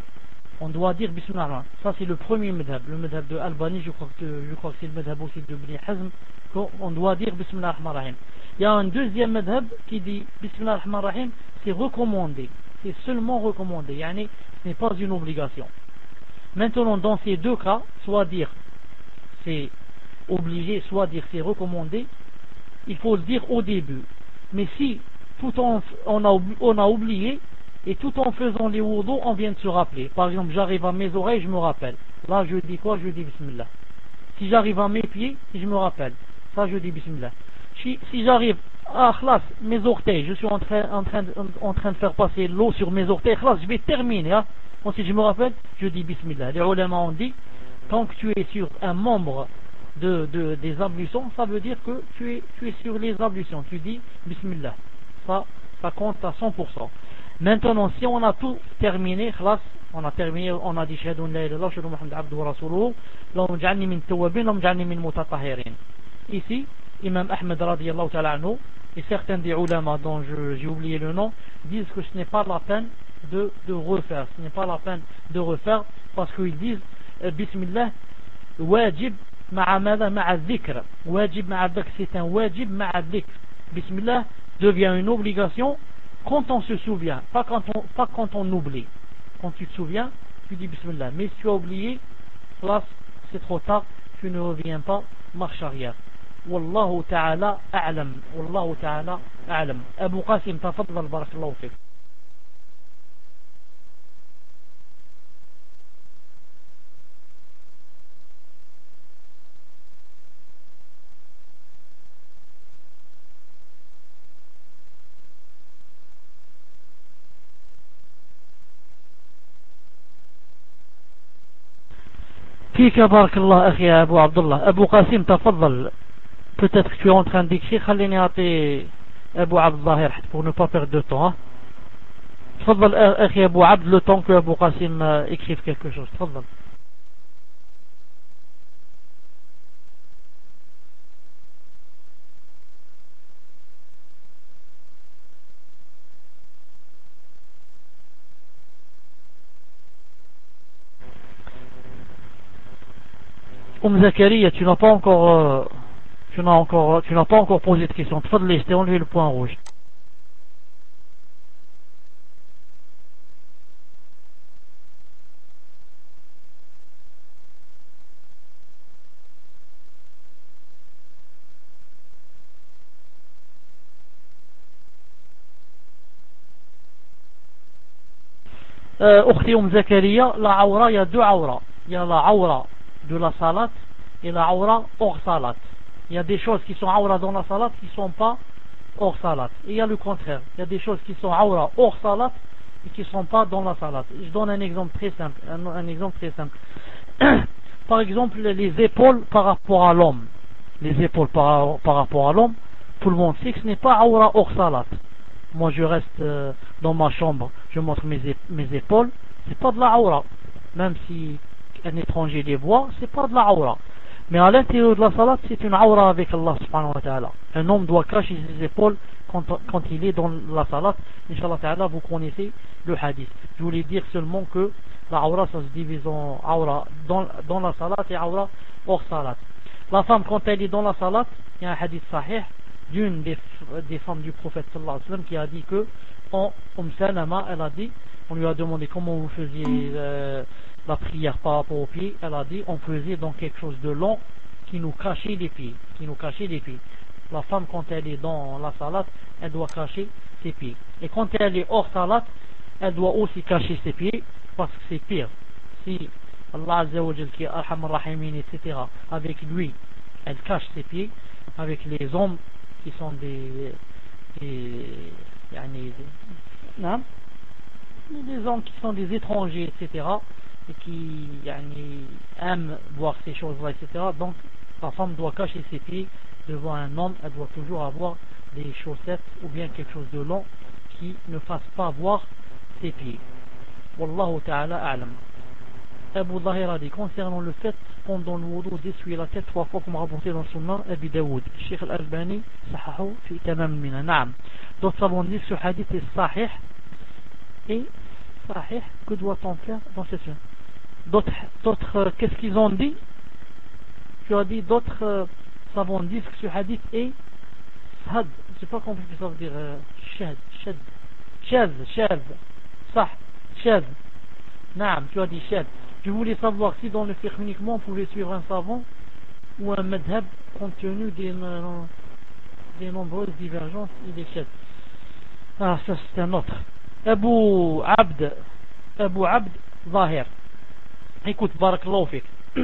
On doit dire Bismillah ar-Rahman. Ça c'est le premier madhab, le madhab de Albani, je crois que, je crois que c'est le madhab aussi de Ibn Hazm, qu'on doit dire Bismillah ar-Rahman ar-Rahim. Il y a un deuxième madhab qui dit Bismillah ar-Rahman ar-Rahim, c'est recommandé, c'est seulement recommandé, yani, ce n'est pas une obligation. Maintenant, dans ces deux cas, soit dire c'est obligé, soit dire c'est recommandé, il faut le dire au début. Mais si tout en, on, a, on a oublié, et tout en faisant les wudu, on vient de se rappeler. Par exemple, j'arrive à mes oreilles, je me rappelle. Là, je dis quoi? Je dis Bismillah. Si j'arrive à mes pieds, je me rappelle. Ça, je dis Bismillah. Si, si j'arrive à khlas, mes orteils, je suis en train, en, train de, en train de faire passer l'eau sur mes orteils, khlas, je vais terminer. Hein. Ensuite, je me rappelle, je dis Bismillah. Les ulama ont dit, tant que tu es sur un membre de, de, des ablutions, ça veut dire que tu es, tu es sur les ablutions. Tu dis Bismillah. Ça, ça compte à cent pour cent. Maintenant, si on a tout terminé, khlas, on a terminé, on a dit Shahadu la ilaha illallah, Shahadu Muhammad abdu wa rasuluhu, Allahumma ij'alni min tawwabin, Allahumma ij'alni min mutatahhirin. Ici, Imam Ahmed radiyallahu ta'ala anhu, et certains des ulama dont je, j'ai oublié le nom, disent que ce n'est pas la peine de, de refaire. Ce n'est pas la peine de refaire parce qu'ils disent euh, Bismillah, wajib ma'a mada ma'a dhikr. Wajib ma'a dhikr, c'est un wajib ma'a dhikr. Bismillah devient une obligation quand on se souvient, pas quand on, pas quand on oublie. Quand tu te souviens, tu dis Bismillah. Mais si tu as oublié, là, c'est trop tard, tu ne reviens pas, marche arrière. Wallahu ta'ala a'lam. Wallahu ta'ala a'lam. Abu Qasim, tafaddal, barakallahu fik. فيك بارك الله أخي أبو عبد الله. أبو قاسم تفضل. Peut-être que tu es en train d'écrire. خليني أعطي أبو عبد الظاهر pour ne pas perdre de temps. تفضل أخي أبو عبد, le temps que أبو قاسم écrive quelque chose. تفضل. Oum Zakaria, tu n'as pas encore, euh, tu n'as encore, tu n'as pas encore posé de question. Tfadli, je t'ai enlevé le point rouge. Euh, Okhti Oum Zakaria, la aura, il y a deux auras. Il y a la aura de la salat et la aura hors salat. Il y a des choses qui sont aura dans la salat qui ne sont pas hors salat. Et il y a le contraire. Il y a des choses qui sont aura hors salat et qui ne sont pas dans la salat. Je donne un exemple très simple. Un, un exemple très simple. Par exemple, les épaules par rapport à l'homme. Les épaules par, par rapport à l'homme, tout le monde sait que ce n'est pas aura hors salat. Moi, je reste euh, dans ma chambre, je montre mes, mes épaules. C'est pas de la aura. même si un étranger les voit, c'est pas de la aura. Mais à l'intérieur de la salat, c'est une aura avec Allah subhanahu wa ta'ala. Un homme doit cacher ses épaules quand, quand il est dans la salat. Inch'Allah ta'ala, vous connaissez le hadith. Je voulais dire seulement que la aura, ça se divise en aura dans, dans la salat et aura hors salat. La femme, quand elle est dans la salat, il y a un hadith sahih d'une des, des femmes du prophète sallallahu alayhi wa sallam qui a dit que en Umm Salama, elle a dit, on lui a demandé comment vous faisiez euh, la prière par rapport aux pieds. Elle a dit on faisait dans quelque chose de long qui nous cachait les pieds, qui nous cachait les pieds. La femme, quand elle est dans la salat, elle doit cacher ses pieds. Et quand elle est hors salat, elle doit aussi cacher ses pieds, parce que c'est pire. Si Allah Azza wa Jal, qui est Arham Rahimin, et cetera, avec lui, elle cache ses pieds, avec les hommes qui sont des, des, yani, des, non, des hommes qui sont des étrangers, et cetera, et qui yani, aiment voir ces choses-là, et cetera. Donc, la femme doit cacher ses pieds devant un homme, elle doit toujours avoir des chaussettes ou bien quelque chose de long qui ne fasse pas voir ses pieds. Wallahu ta'ala a'lam. Abu Zahir a dit concernant le fait pendant le wudu d'essuyer la tête trois fois comme rapporté dans son nom Abi Daoud. Cheikh Al-Albani sahahu fi tamam mina. Naam. D'autres savants disent que ce hadith est sahih. Et sahih, que doit-on faire dans cette situation? D'autres, d'autres euh, qu'est-ce qu'ils ont dit? Tu as dit d'autres euh, savants disent que ce hadith est had. Je sais pas compris ce que ça veut dire. Shad, shad, shaz, shaz, sah, shaz. Naam, tu as dit shad. Je voulais savoir si dans le fiqh uniquement on pouvait suivre un savant ou un madhab compte tenu des, euh, des nombreuses divergences et des shad. Ah, ça c'est un autre. Abu Abd, Abu Abd Zahir. Écoute, barakallahu fik.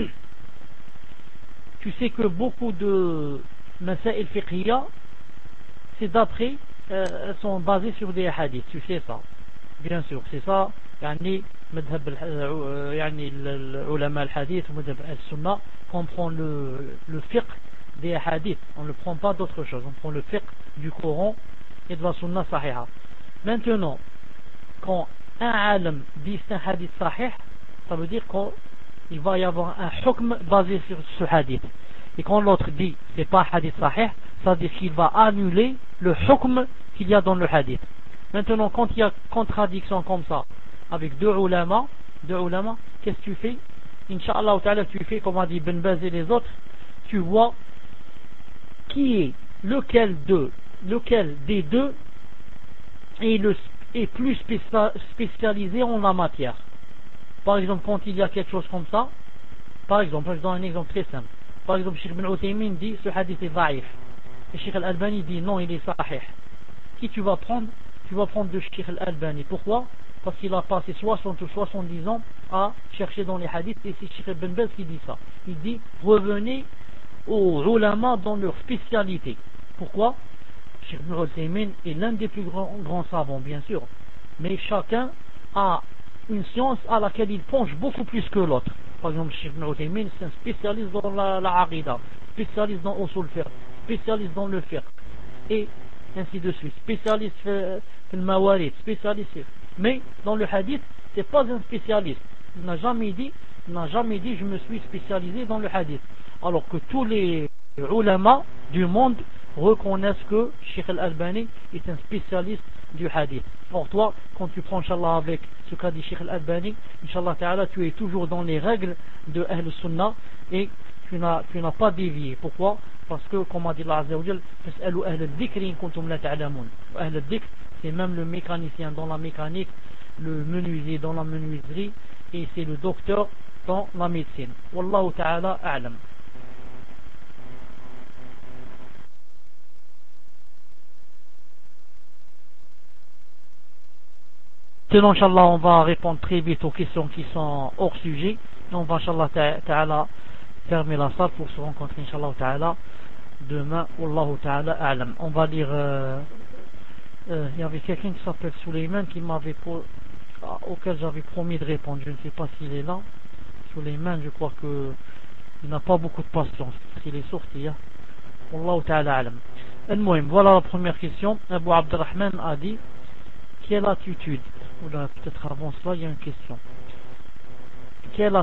Tu sais que beaucoup de masail fiqhiyya, c'est d'après, euh, elles sont basées sur des hadiths, tu sais ça. Bien sûr, c'est ça. يعني مذهب يعني العلماء الحديث ومذهب السنة comprend le le fiqh des hadiths. On ne prend pas d'autre chose. On prend le fiqh du Coran et de la sunna sahiha. Maintenant, quand un alim dit c'est un hadith sahih, ça veut dire qu'il va y avoir un hukm basé sur ce hadith. Et quand l'autre dit c'est pas un hadith sahih, ça veut dire qu'il va annuler le hukm qu'il y a dans le hadith. Maintenant, quand il y a contradiction comme ça, avec deux ulama, deux ulama, qu'est-ce que tu fais? Inch'Allah ta'ala, tu fais comme a dit Ben Baz et les autres, tu vois qui est lequel d'eux, lequel des deux est, le, est plus spécialisé en la matière. Par exemple, quand il y a quelque chose comme ça, par exemple, je donne un exemple très simple. Par exemple, Cheikh Ibn Uthaymin dit ce hadith est da'if. Et Cheikh Al-Albani dit non, il est sahih. Qui tu vas prendre? Tu vas prendre de Cheikh Al-Albani. Pourquoi? Parce qu'il a passé soixante ou soixante-dix ans à chercher dans les hadiths, et c'est Cheikh Ibn Baz qui dit ça. Il dit revenez aux ulama dans leur spécialité. Pourquoi? Cheikh Ibn Uthaymin est l'un des plus grands, grands savants, bien sûr, mais chacun a une science à laquelle il penche beaucoup plus que l'autre. Par exemple, Cheikh Ibn Uthaymin, c'est un spécialiste dans la, la aqida, spécialiste dans usul fiqh, spécialiste dans le fiqh, et ainsi de suite, spécialiste dans le mawarid, spécialiste. Mais dans le hadith, c'est pas un spécialiste. Il n'a jamais dit, il n'a jamais dit je me suis spécialisé dans le hadith. Alors que tous les ulama du monde reconnaissent que Cheikh Al-Albani est un spécialiste du hadith. Or toi, quand tu prends Inch'Allah avec ce qu'a dit Cheikh Al-Albani, Inch'Allah Ta'ala, tu es toujours dans les règles de Ahl Sunnah et tu n'as, tu n'as pas dévié. Pourquoi? Parce que, comme a dit Allah Azza wa Jal, Fas'alu Ahl al-Dhikri in kuntum la ta'lamun. Ahl al-Dhikr, c'est même le mécanicien dans la mécanique, le menuisier dans la menuiserie, et c'est le docteur dans la médecine. Wallahu Ta'ala a'lam. Sinon, Inch'Allah, on va répondre très vite aux questions qui sont hors sujet. Et on va, Inch'Allah Ta'ala, fermer la salle pour se rencontrer, Inch'Allah Ta'ala, demain. Wallahu Ta'ala a'lam. On va lire... Euh, euh, il y avait quelqu'un qui s'appelle Suleiman qui m'avait pro, auquel j'avais promis de répondre. Je ne sais pas s'il est là. Suleiman, je crois que il n'a pas beaucoup de patience. Il est sorti. Hein? Wallahu Ta'ala a'lam. Al-Muhim, voilà la première question. Abu Abdurrahman a dit quelle attitude, ou là peut-être avant cela il y a une question, qui est la